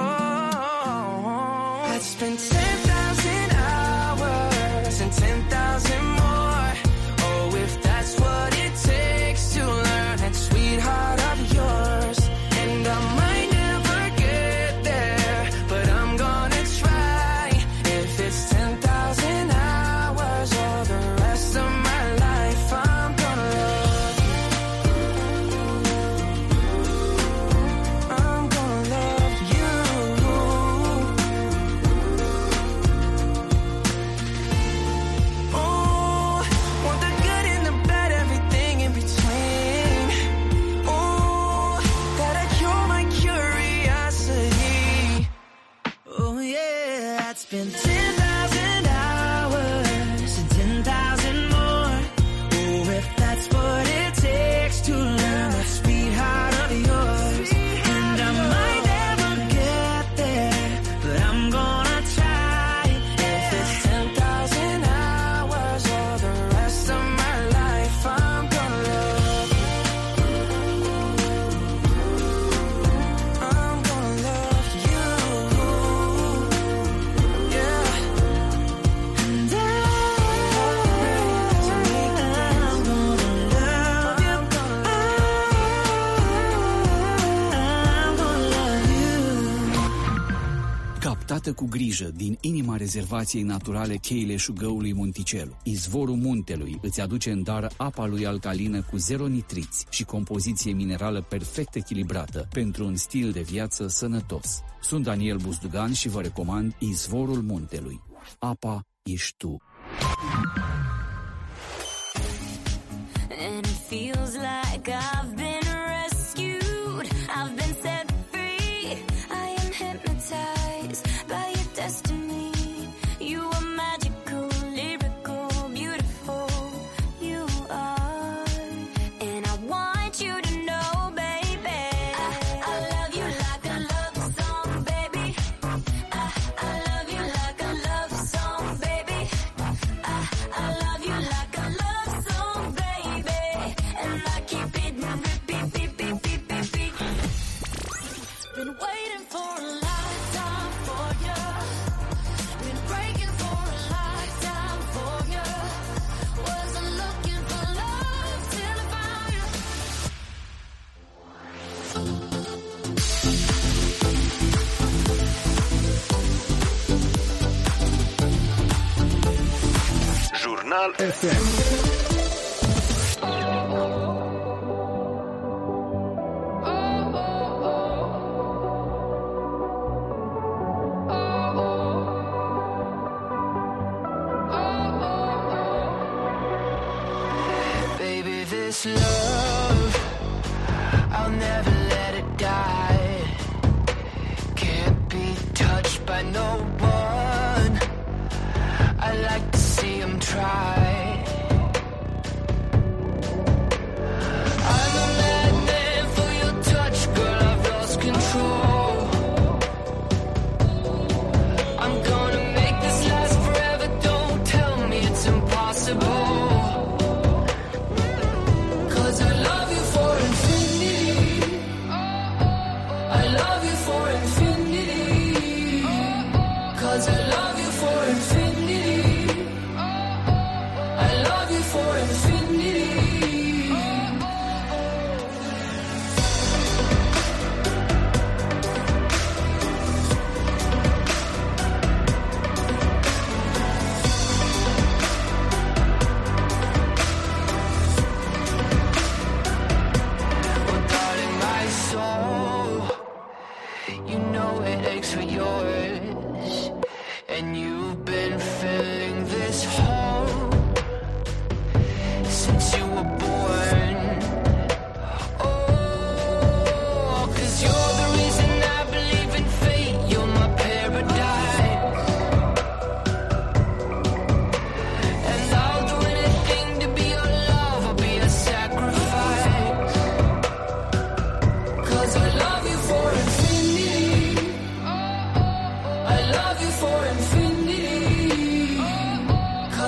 all. I'd spend ten thousand hours and ten thousand more. Oh, if that's what it takes to learn that sweetheart of yours. And I might never get there, but I'm gonna try. If it's ten thousand hours or the rest of my life, I'm gonna love you. I'm gonna love you. Oh, want the good and the bad, everything in between. Oh, gotta cure my curiosity. Oh yeah, I'd spend ten thousand hours and ten thousand more. Oh, if that's what it takes to learn that sweetheart of yours. And I might never get there, but I'm gonna try. If it's ten thousand hours or the rest of my life, I'm gonna love you. I'm gonna love you. Yeah. And I, I'm gonna love you. I'm gonna love you. Captată cu grijă din inima rezervației naturale cheile șugăului Monticello, izvorul muntelui îți aduce în dar apa lui alcalină cu zero nitriți și compoziție minerală perfect echilibrată pentru un stil de viață sănătos. Sunt Daniel Buzdugan și vă recomand izvorul muntelui. Apa ești tu. And it feels like I've been rescued. I've been set free. I am hypnotized by your destiny. You are magical, lyrical, beautiful. You are. And I want you to know, baby, I, I love you like a love song, baby. I, I love you like a love song, baby. I, I love you like a love song, baby. And I keep it repeat, beat, beat, beat, beat, beat. Been waiting for a lifetime for you. Been breaking for a lifetime for you. Wasn't looking for love till I found you. Jurnal F M. Baby, this love, I'll never let it die. Can't be touched by no one. I like to see him try. I'm a madman for your touch, girl, I've lost control. I'm gonna make this last forever, don't tell me it's impossible. Cause I love you for infinity. I love you for infinity. Cause I love you for infinity.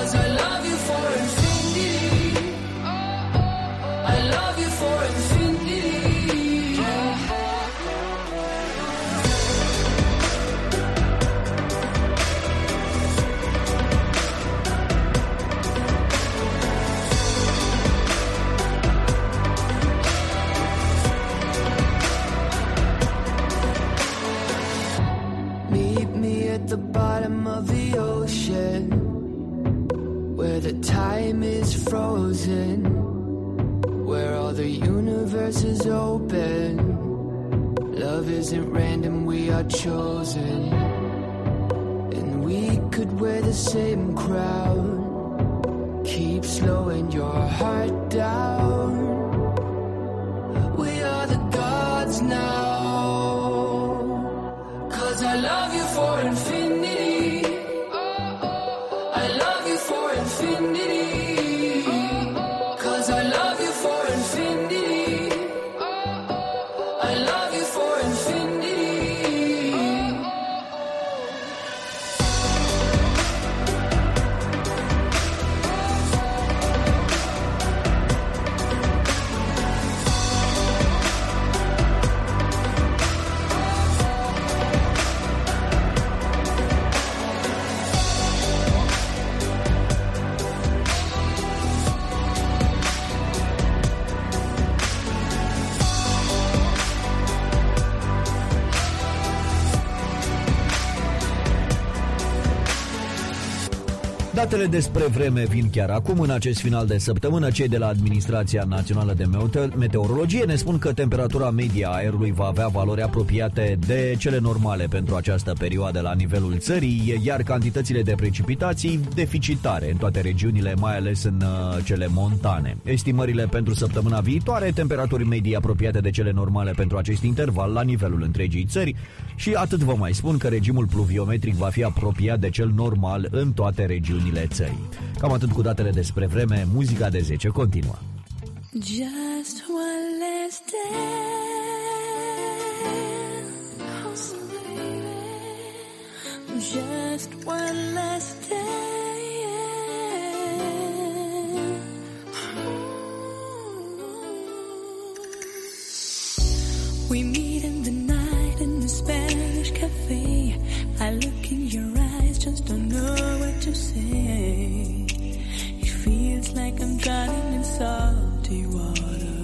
'cause I love you for infinity. I love you for infinity. Meet me at the bottom of the ocean, where the time is frozen, where all the universe is open. Love isn't random, we are chosen. And we could wear the same crown. Keep slowing your heart down. We are the gods now. 'Cause I love you for infinity. I love you for infinity. 'Cause I love you for infinity. I love you for infinity. Datele despre vreme vin chiar acum. În acest final de săptămână, cei de la Administrația Națională de Meteorologie ne spun că temperatura medie a aerului va avea valori apropiate de cele normale pentru această perioadă la nivelul țării, iar cantitățile de precipitații deficitare în toate regiunile, mai ales în cele montane. Estimările pentru săptămâna viitoare, temperaturi medii apropiate de cele normale pentru acest interval la nivelul întregii țări și atât vă mai spun că regimul pluviometric va fi apropiat de cel normal în toate regiunile țării. Cam atât cu datele despre vreme. Muzica de zece continuă. Just one last dance, just one last dance. We meet in the night in the Spanish cafe. I look in your eyes, just don't know what to say. It feels like I'm drowning in salty water.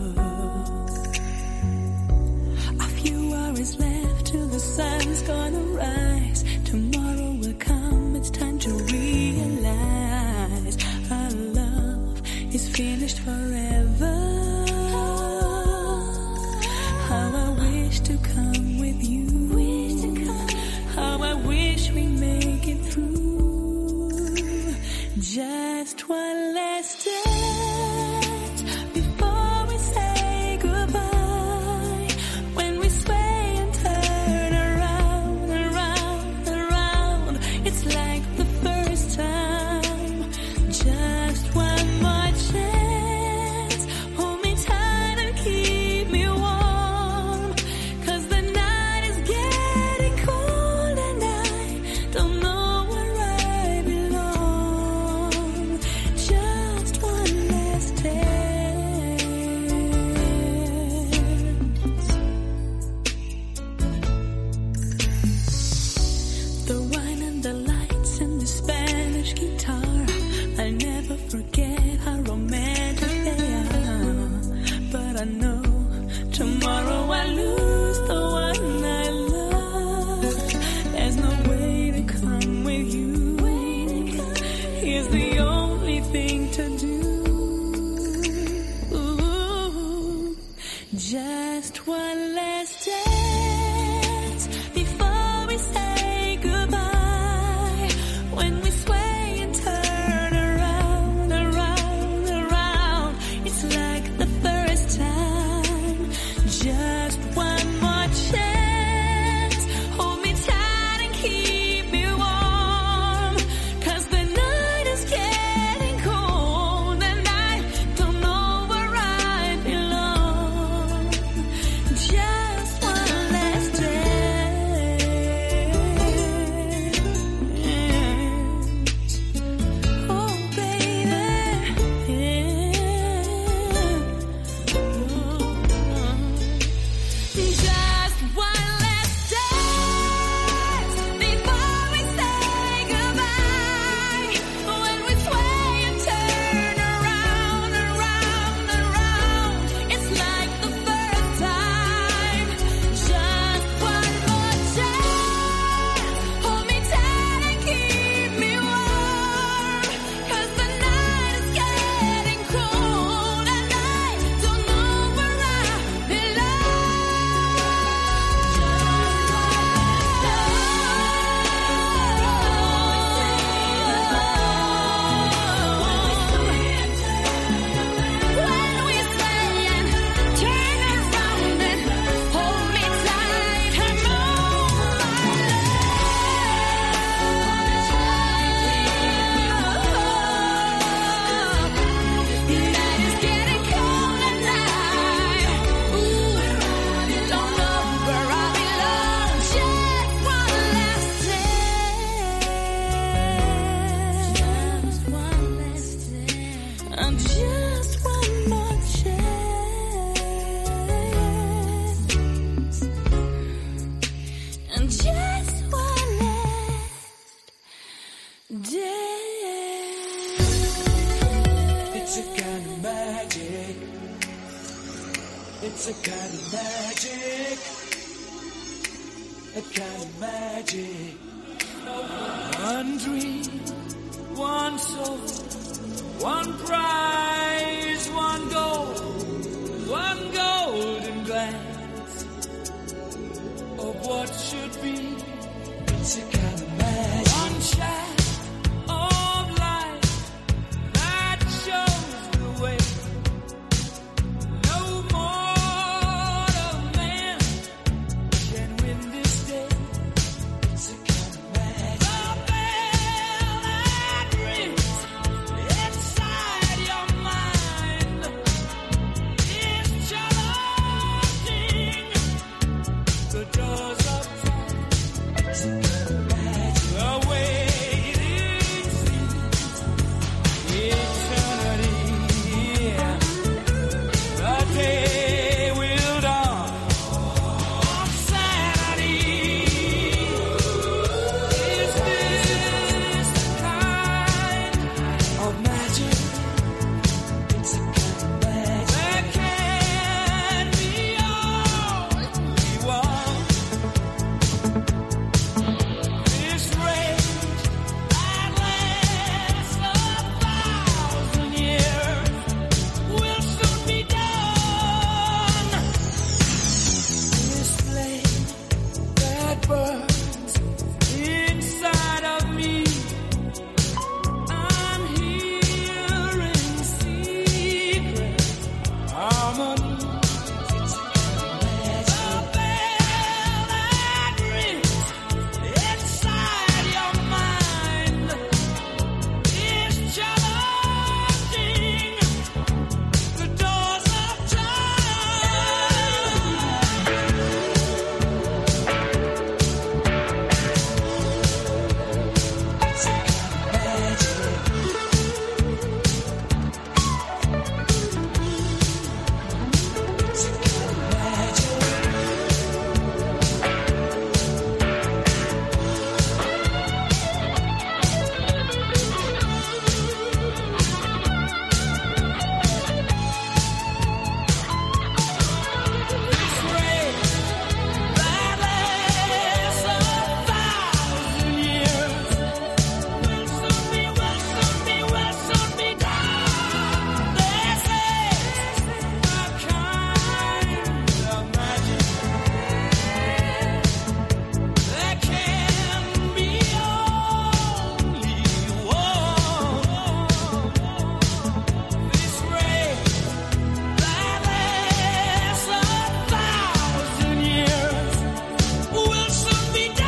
A few hours left till the sun's gonna rise. Tomorrow will come, it's time to realize our love is finished forever. How I wish to come with you. How I wish we make it through. Just one last dance before we say goodbye. When we sway and turn around, around, around, it's like the first time. Just one more chance. Hold me tight and keep me warm. 'Cause the night is getting cold and I don't know where I belong. Just one last dance. The wine and the lights and the Spanish guitar, I'll never forget how romantic they are. But I know tomorrow I lose the one I love. There's no way to come with you. Here's the only thing to do. Ooh, just one last dance before we say goodbye. When we sway and turn around, around, around, it's like the first time. Just one more chance. Hold me tight and keep me warm. 'Cause the night is getting It's a kind of magic, a kind of magic. One dream, one soul, one prize, one goal, one golden glance of what should be. It's a kind of magic. One shot of light that shows the way. No mortal man can win this day. It's a kind of magic. The bell that rings inside your mind is challenging the doors of time. It's a kind of magic. The waiting seems eternity. The day will dawn on sanity. Is this the kind of magic? It's a kind of magic. There can be only one. This rage that lasts a thousand years will soon be done. This flame that burns inside of me, I'm hearing secret harmony. It's a kind of magic. The bell that rings inside your mind is challenging the doors of time. It's a kind of magic. It's a kind of magic. This rain that lasts a thousand years will soon be, will soon be, will soon be done. This is a kind of magic. There can be only one. This rain that lasts a thousand years will soon be done.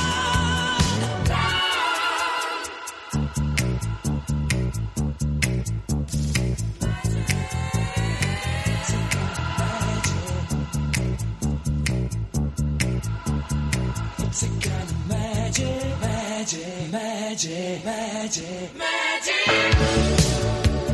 It's a kind of magic, magic, magic, magic, magic.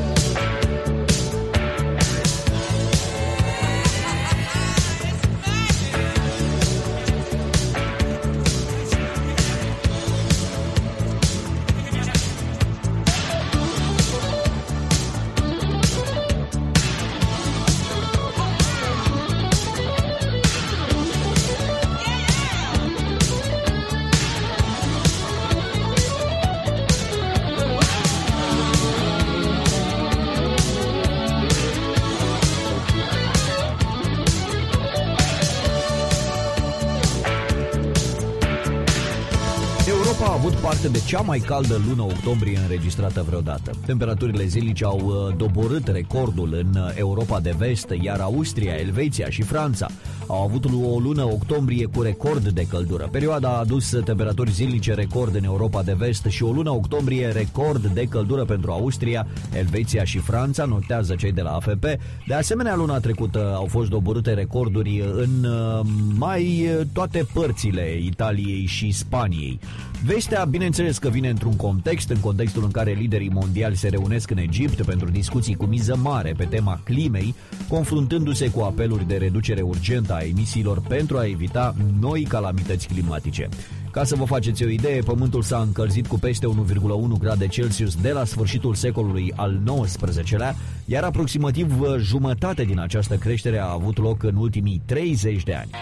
Europa a avut parte de cea mai caldă lună octombrie înregistrată vreodată. Temperaturile zilnice au uh, doborât recordul în uh, Europa de vest, iar Austria, Elveția și Franța au avut o lună octombrie cu record de căldură. Perioada a adus temperaturi zilnice record în Europa de vest și o lună octombrie record de căldură pentru Austria, Elveția și Franța, notează cei de la A F P. De asemenea, luna trecută au fost doborâte recorduri în uh, mai toate părțile Italiei și Spaniei. Vestea, bineînțeles că vine într-un context, în contextul în care liderii mondiali se reunesc în Egipt pentru discuții cu miză mare pe tema climei, confruntându-se cu apeluri de reducere urgentă a emisiilor pentru a evita noi calamități climatice. Ca să vă faceți o idee, Pământul s-a încălzit cu peste unu virgulă unu grade Celsius de la sfârșitul secolului al nouăsprezecelea, iar aproximativ jumătate din această creștere a avut loc în ultimii treizeci de ani.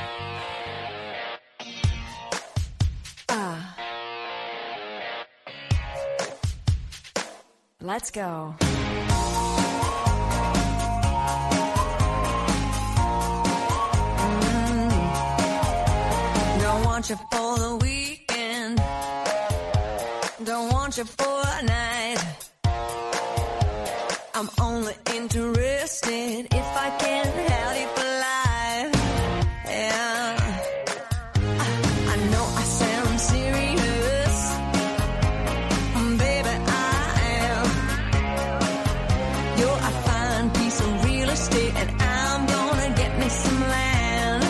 Let's go. Mm. Don't want you for the weekend. Don't want you for a night. I'm only interested if I can have you for life. Yeah. I know I sound serious. Baby, I am. You're a fine piece of real estate, and I'm gonna get me some land.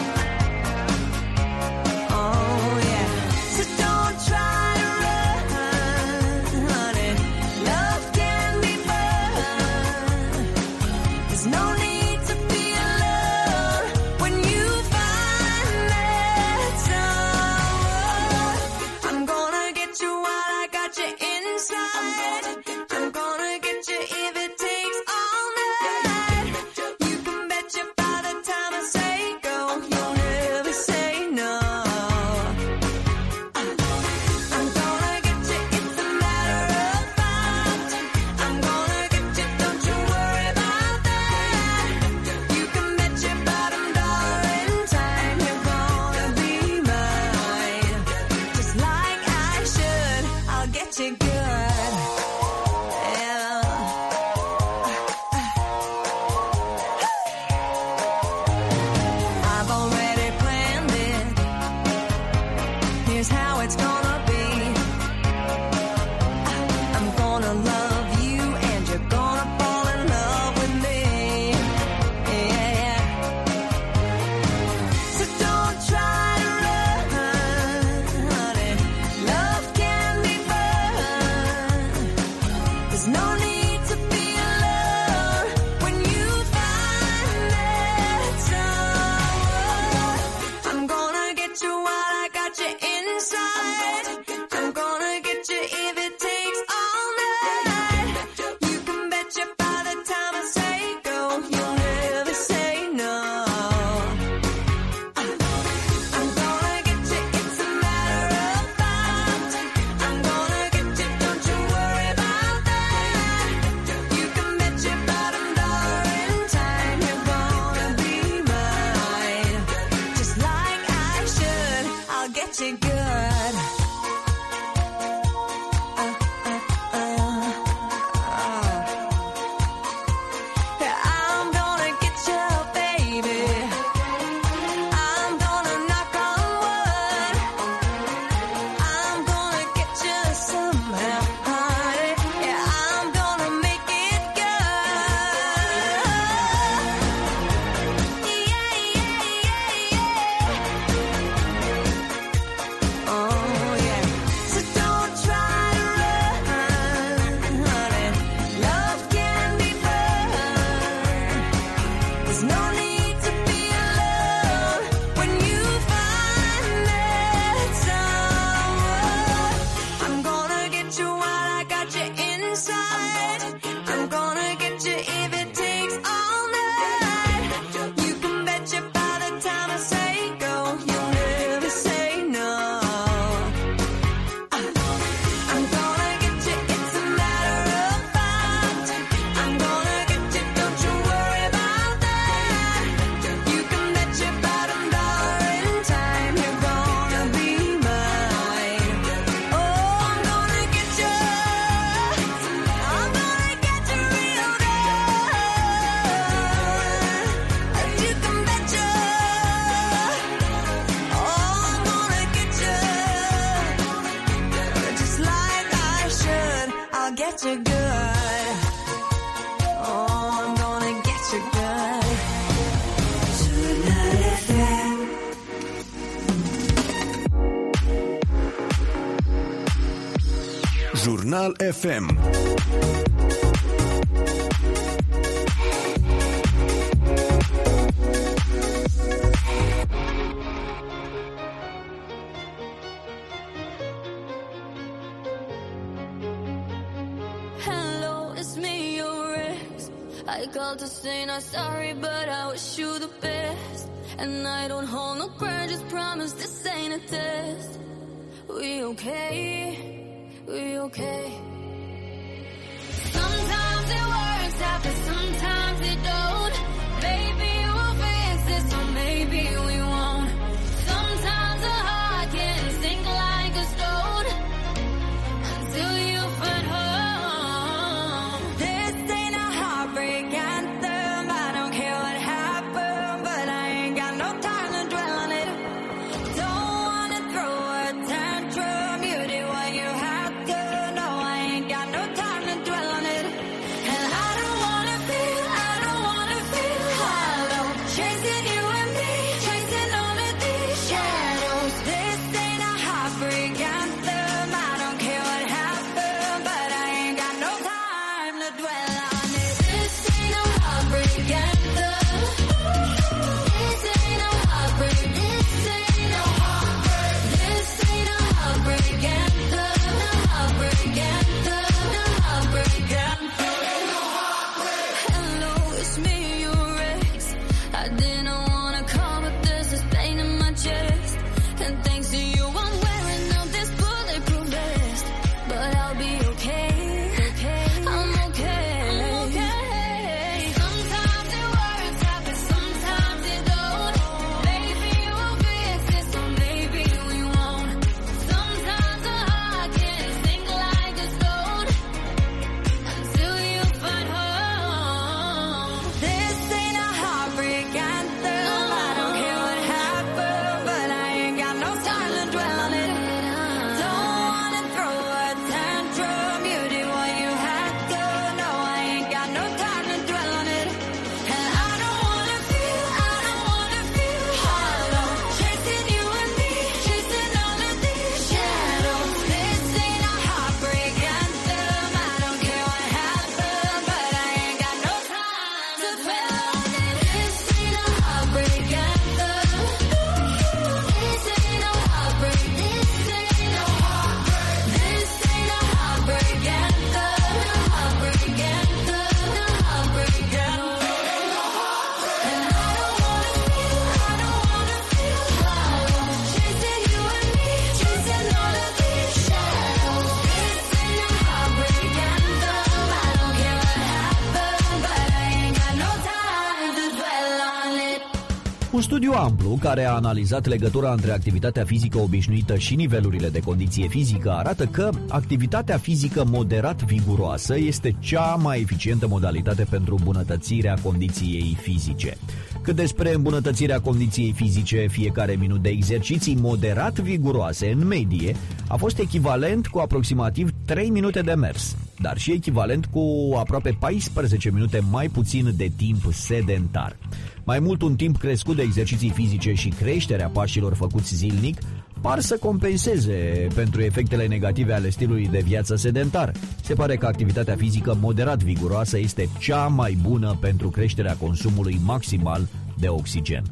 Oh yeah. So don't try to run, honey. Love can be fun. There's no need to be alone when you find that someone. I'm gonna get you while I got you inside. I'm gonna get you if it takes all night. You can bet you by the time I say go, you'll never say no. I'm gonna get you, it's a matter of fact. I'm gonna get you, don't you worry about that. You can bet your bottom dollar in time you're gonna be mine. Just like I should, I'll get you good. Yeah. I've already planned it. Here's how it's gonna be. I'm gonna love you and you're gonna fall in love with me. Yeah, yeah. So don't try to run, honey. Love can be fun. There's no need to be alone when you find that someone. I'm gonna get you while I got you inside. I'm gonna get you if it takes all night. You can bet you by the time I say go, you'll never say no. I'm gonna get you, it's a matter of fact. I'm gonna get you, don't you worry about that. You can bet your bottom dollar in time you're gonna be mine. Just like I should, I'll get you good. Uh, uh, uh. Yeah, I'm gonna get you, baby. I'm gonna knock on wood. I'm gonna get you somehow, honey. Yeah, I'm gonna make it good. Yeah, yeah, yeah, yeah. Oh yeah. So don't try to run, honey. Love can be fun. There's no need to be alone when you find that someone. I'm gonna get you while I got you inside. I'm gonna get you if it takes all night. You can bet you by the time I say go, you'll never say no. I'm gonna get you, it's a matter of fact. I'm gonna get you, don't you worry about that. You can bet your bottom dollar in time you're gonna be mine. Oh, I'm gonna get you. I'm gonna get you real good. You can bet you. Oh, I'm gonna get you. Just like I should, I'll get you good. Oh, I'm gonna get you good. Tonight F M. Jurnal F M. I called to say not sorry, but I wish you the best. And I don't hold no grudges, promise this ain't a test. We okay, we okay. Sometimes it works out, but sometimes it don't. Maybe we'll fix this, or maybe we won't. Sometimes a heart can sink like a stone until you find home. This ain't a heartbreak anthem. I don't care what happened, but I ain't got no time to dwell on it. Don't wanna throw a tantrum. You did what you had to. No, I ain't got no time to dwell on it. And I don't wanna feel, I don't wanna feel hollow. Chasing you and me, chasing all of these shadows. This ain't a heartbreak anthem. I don't care what happened, but I ain't got no time to dwell on it. This ain't a heartbreak anthem. This ain't a heartbreak. This ain't no heartbreak. This ain't a heartbreak anthem. No heartbreak anthem. No heartbreak anthem. Hello, it's me, your ex. I didn't wanna call, but there's this pain in my chest. And thanks to you, I'm wearing out this bulletproof vest. But I'll be okay. Okay. I'm okay. I'm okay. Sometimes it works out, but sometimes it don't. Maybe we'll fix this, or maybe we won't. Sometimes a heart can sink like a stone until you find home. This ain't a heartbreak anthem. I don't care what happened, but I ain't got no time to dwell on it. Don't wanna throw a tantrum. You did what you had to. No, I ain't got no time to dwell on it. And I don't wanna feel, I don't wanna feel hollow. Chasing you and me, chasing all of these shadows. This ain't a heartbreak anthem. I don't care what happened, but I ain't got no time to dwell on it. This ain't a heartbreak anthem. This ain't no heartbreak. This ain't no heartbreak. This ain't a heartbreak anthem. No heartbreak anthem. No heartbreak anthem. And I don't wanna feel, I don't wanna feel hollow. Chasing you and me, chasing all of these shadows. This ain't a heartbreak anthem. I don't care what happened, but I ain't got no time to dwell on it. Un studiu amplu care a analizat legătura între activitatea fizică obișnuită și nivelurile de condiție fizică arată că activitatea fizică moderat viguroasă este cea mai eficientă modalitate pentru îmbunătățirea condiției fizice. Cât despre îmbunătățirea condiției fizice, fiecare minut de exerciții moderat viguroase, în medie, a fost echivalent cu aproximativ trei minute de mers, dar și echivalent cu aproape paisprezece minute mai puțin de timp sedentar. Mai mult, un timp crescut de exerciții fizice și creșterea pașilor făcuți zilnic par să compenseze pentru efectele negative ale stilului de viață sedentar. Se pare că activitatea fizică moderat viguroasă este cea mai bună pentru creșterea consumului maximal de oxigen.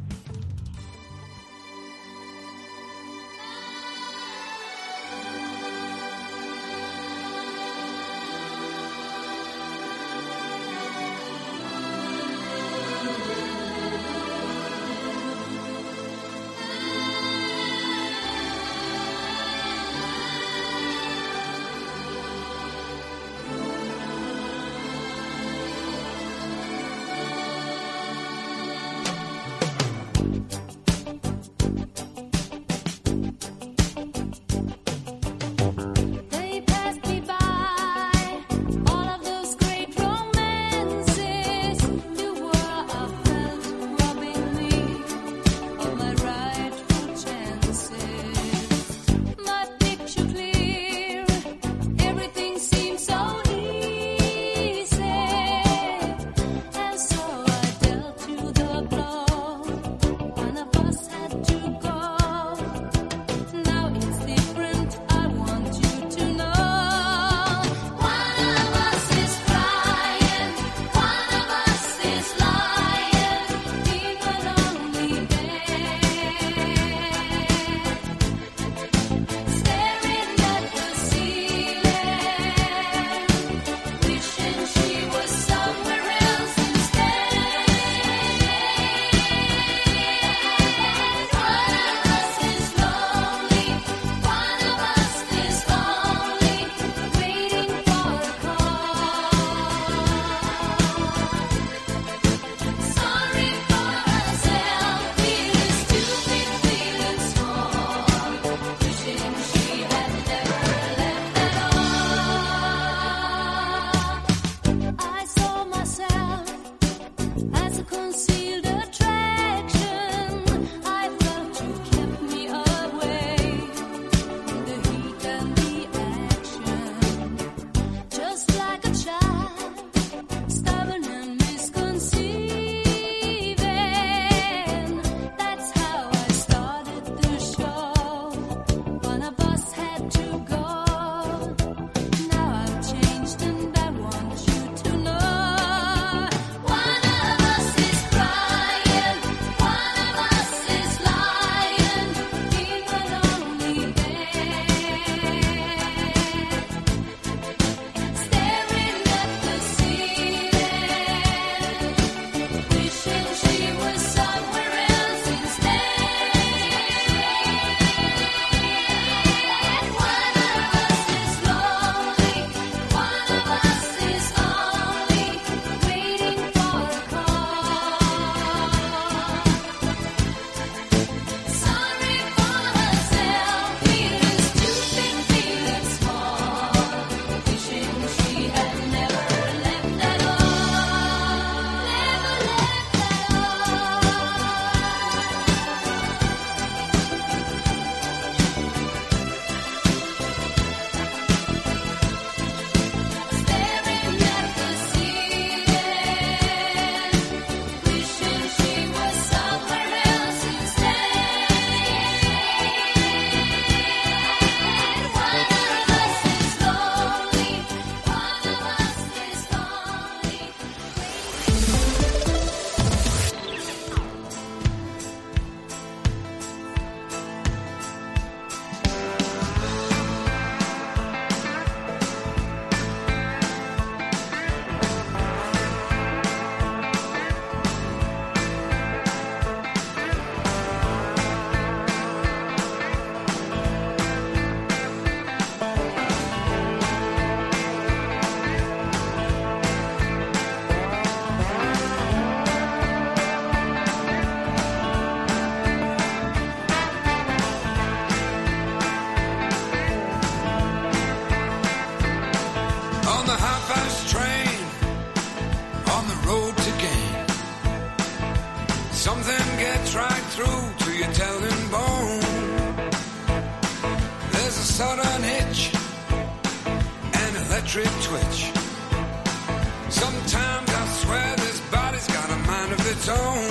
fast train on the road to gain. Something gets right through to your telling bone. There's a sudden hitch, an electric twitch. Sometimes I swear this body's got a mind of its own.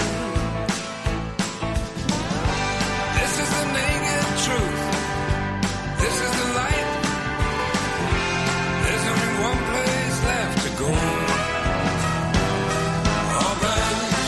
This is the naked truth. This is the light. There's only one place left to go. Orange.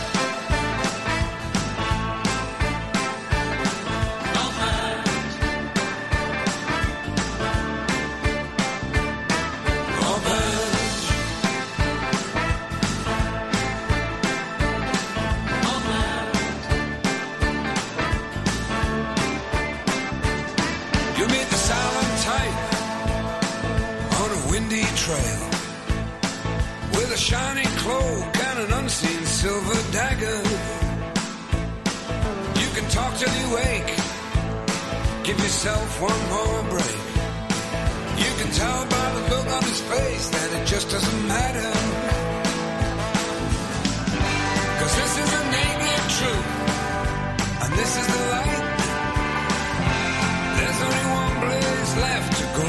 Trail with a shiny cloak and an unseen silver dagger. You can talk till you wake. Give yourself one more break. You can tell by the look on his face that it just doesn't matter. 'Cause this is the naked truth, and this is the light. There's only one place left to go.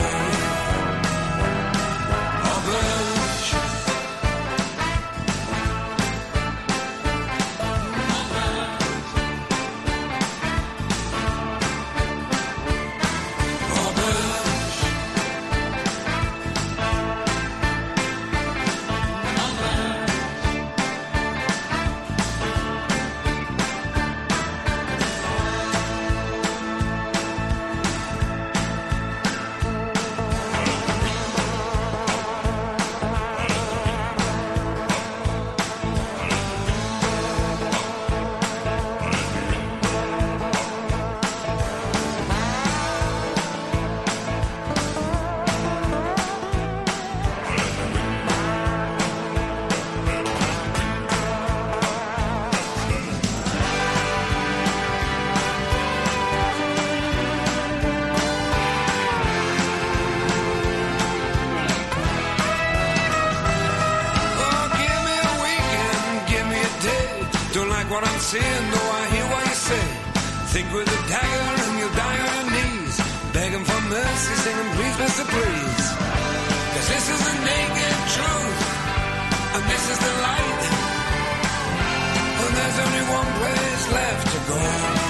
What I'm saying, though I hear what you say. Think with a dagger and you'll die on your knees, begging for mercy, singing please, mister, please. 'Cause this is the naked truth, and this is the light, and there's only one place left to go.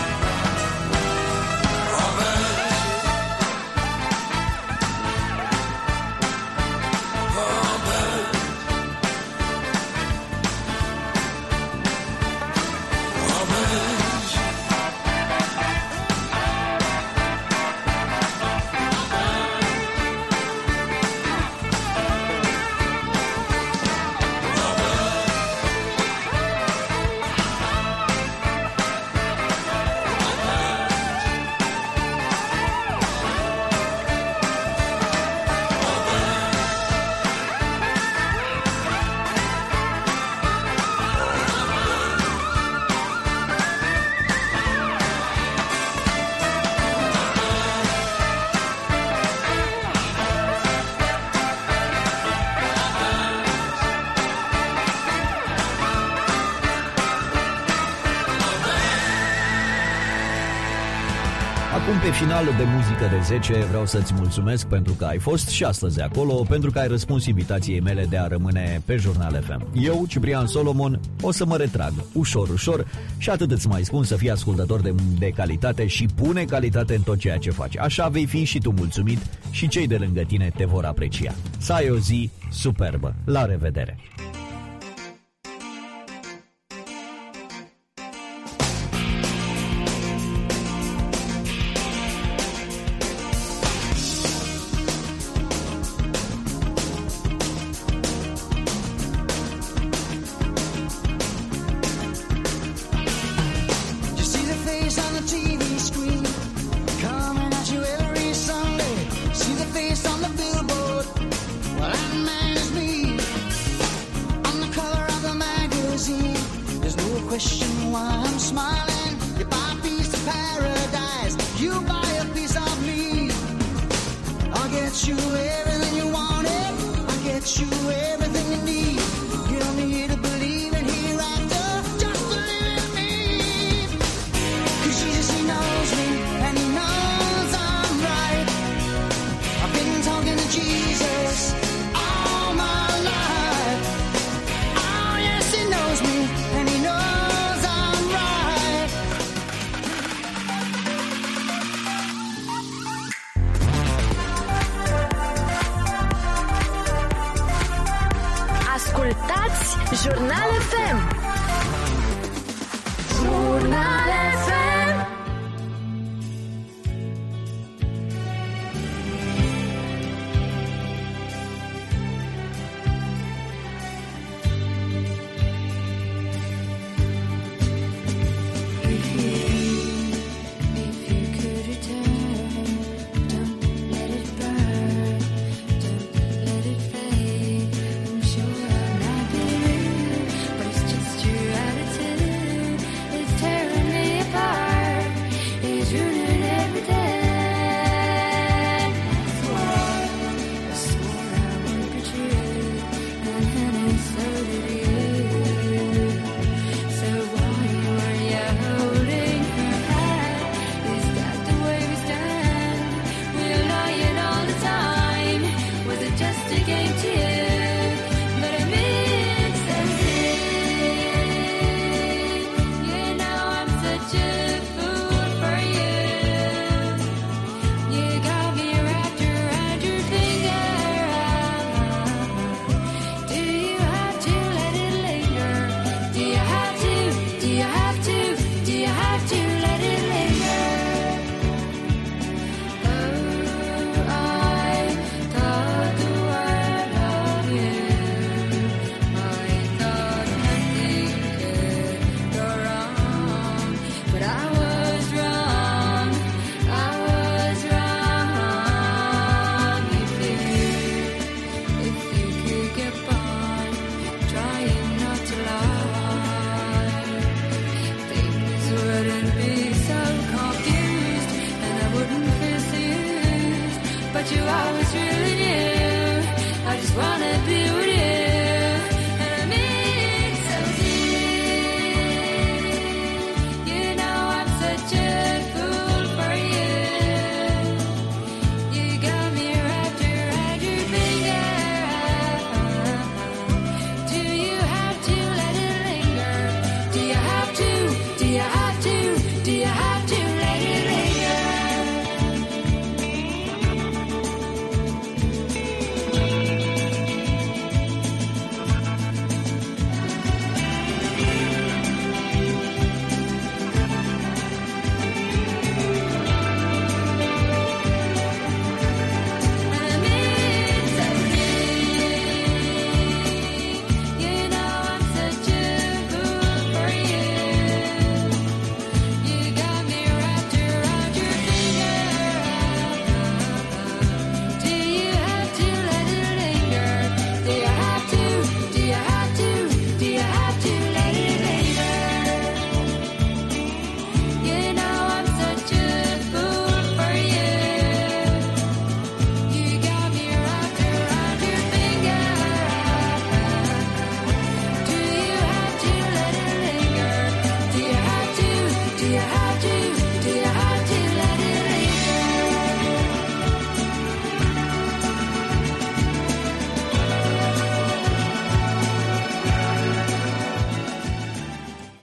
Acum, pe final de muzică de zece, vreau să-ți mulțumesc pentru că ai fost și astăzi acolo, pentru că ai răspuns invitației mele de a rămâne pe Jurnal F M. Eu, Ciprian Solomon, o să mă retrag, ușor, ușor, și atât îți mai spun, să fii ascultător de, de calitate și pune calitate în tot ceea ce faci. Așa vei fi și tu mulțumit și cei de lângă tine te vor aprecia. Să ai o zi superbă. La revedere! See the face on the billboard, well that man is me. everything you need. You don't need to believe in hereafter, just believe in me. 'Cause Jesus, he knows me, and he knows I'm right. I've been talking to Jesus all my life. Oh yes, he knows me, and he knows I'm right. Ascultați Jurnal F M. Jurnal F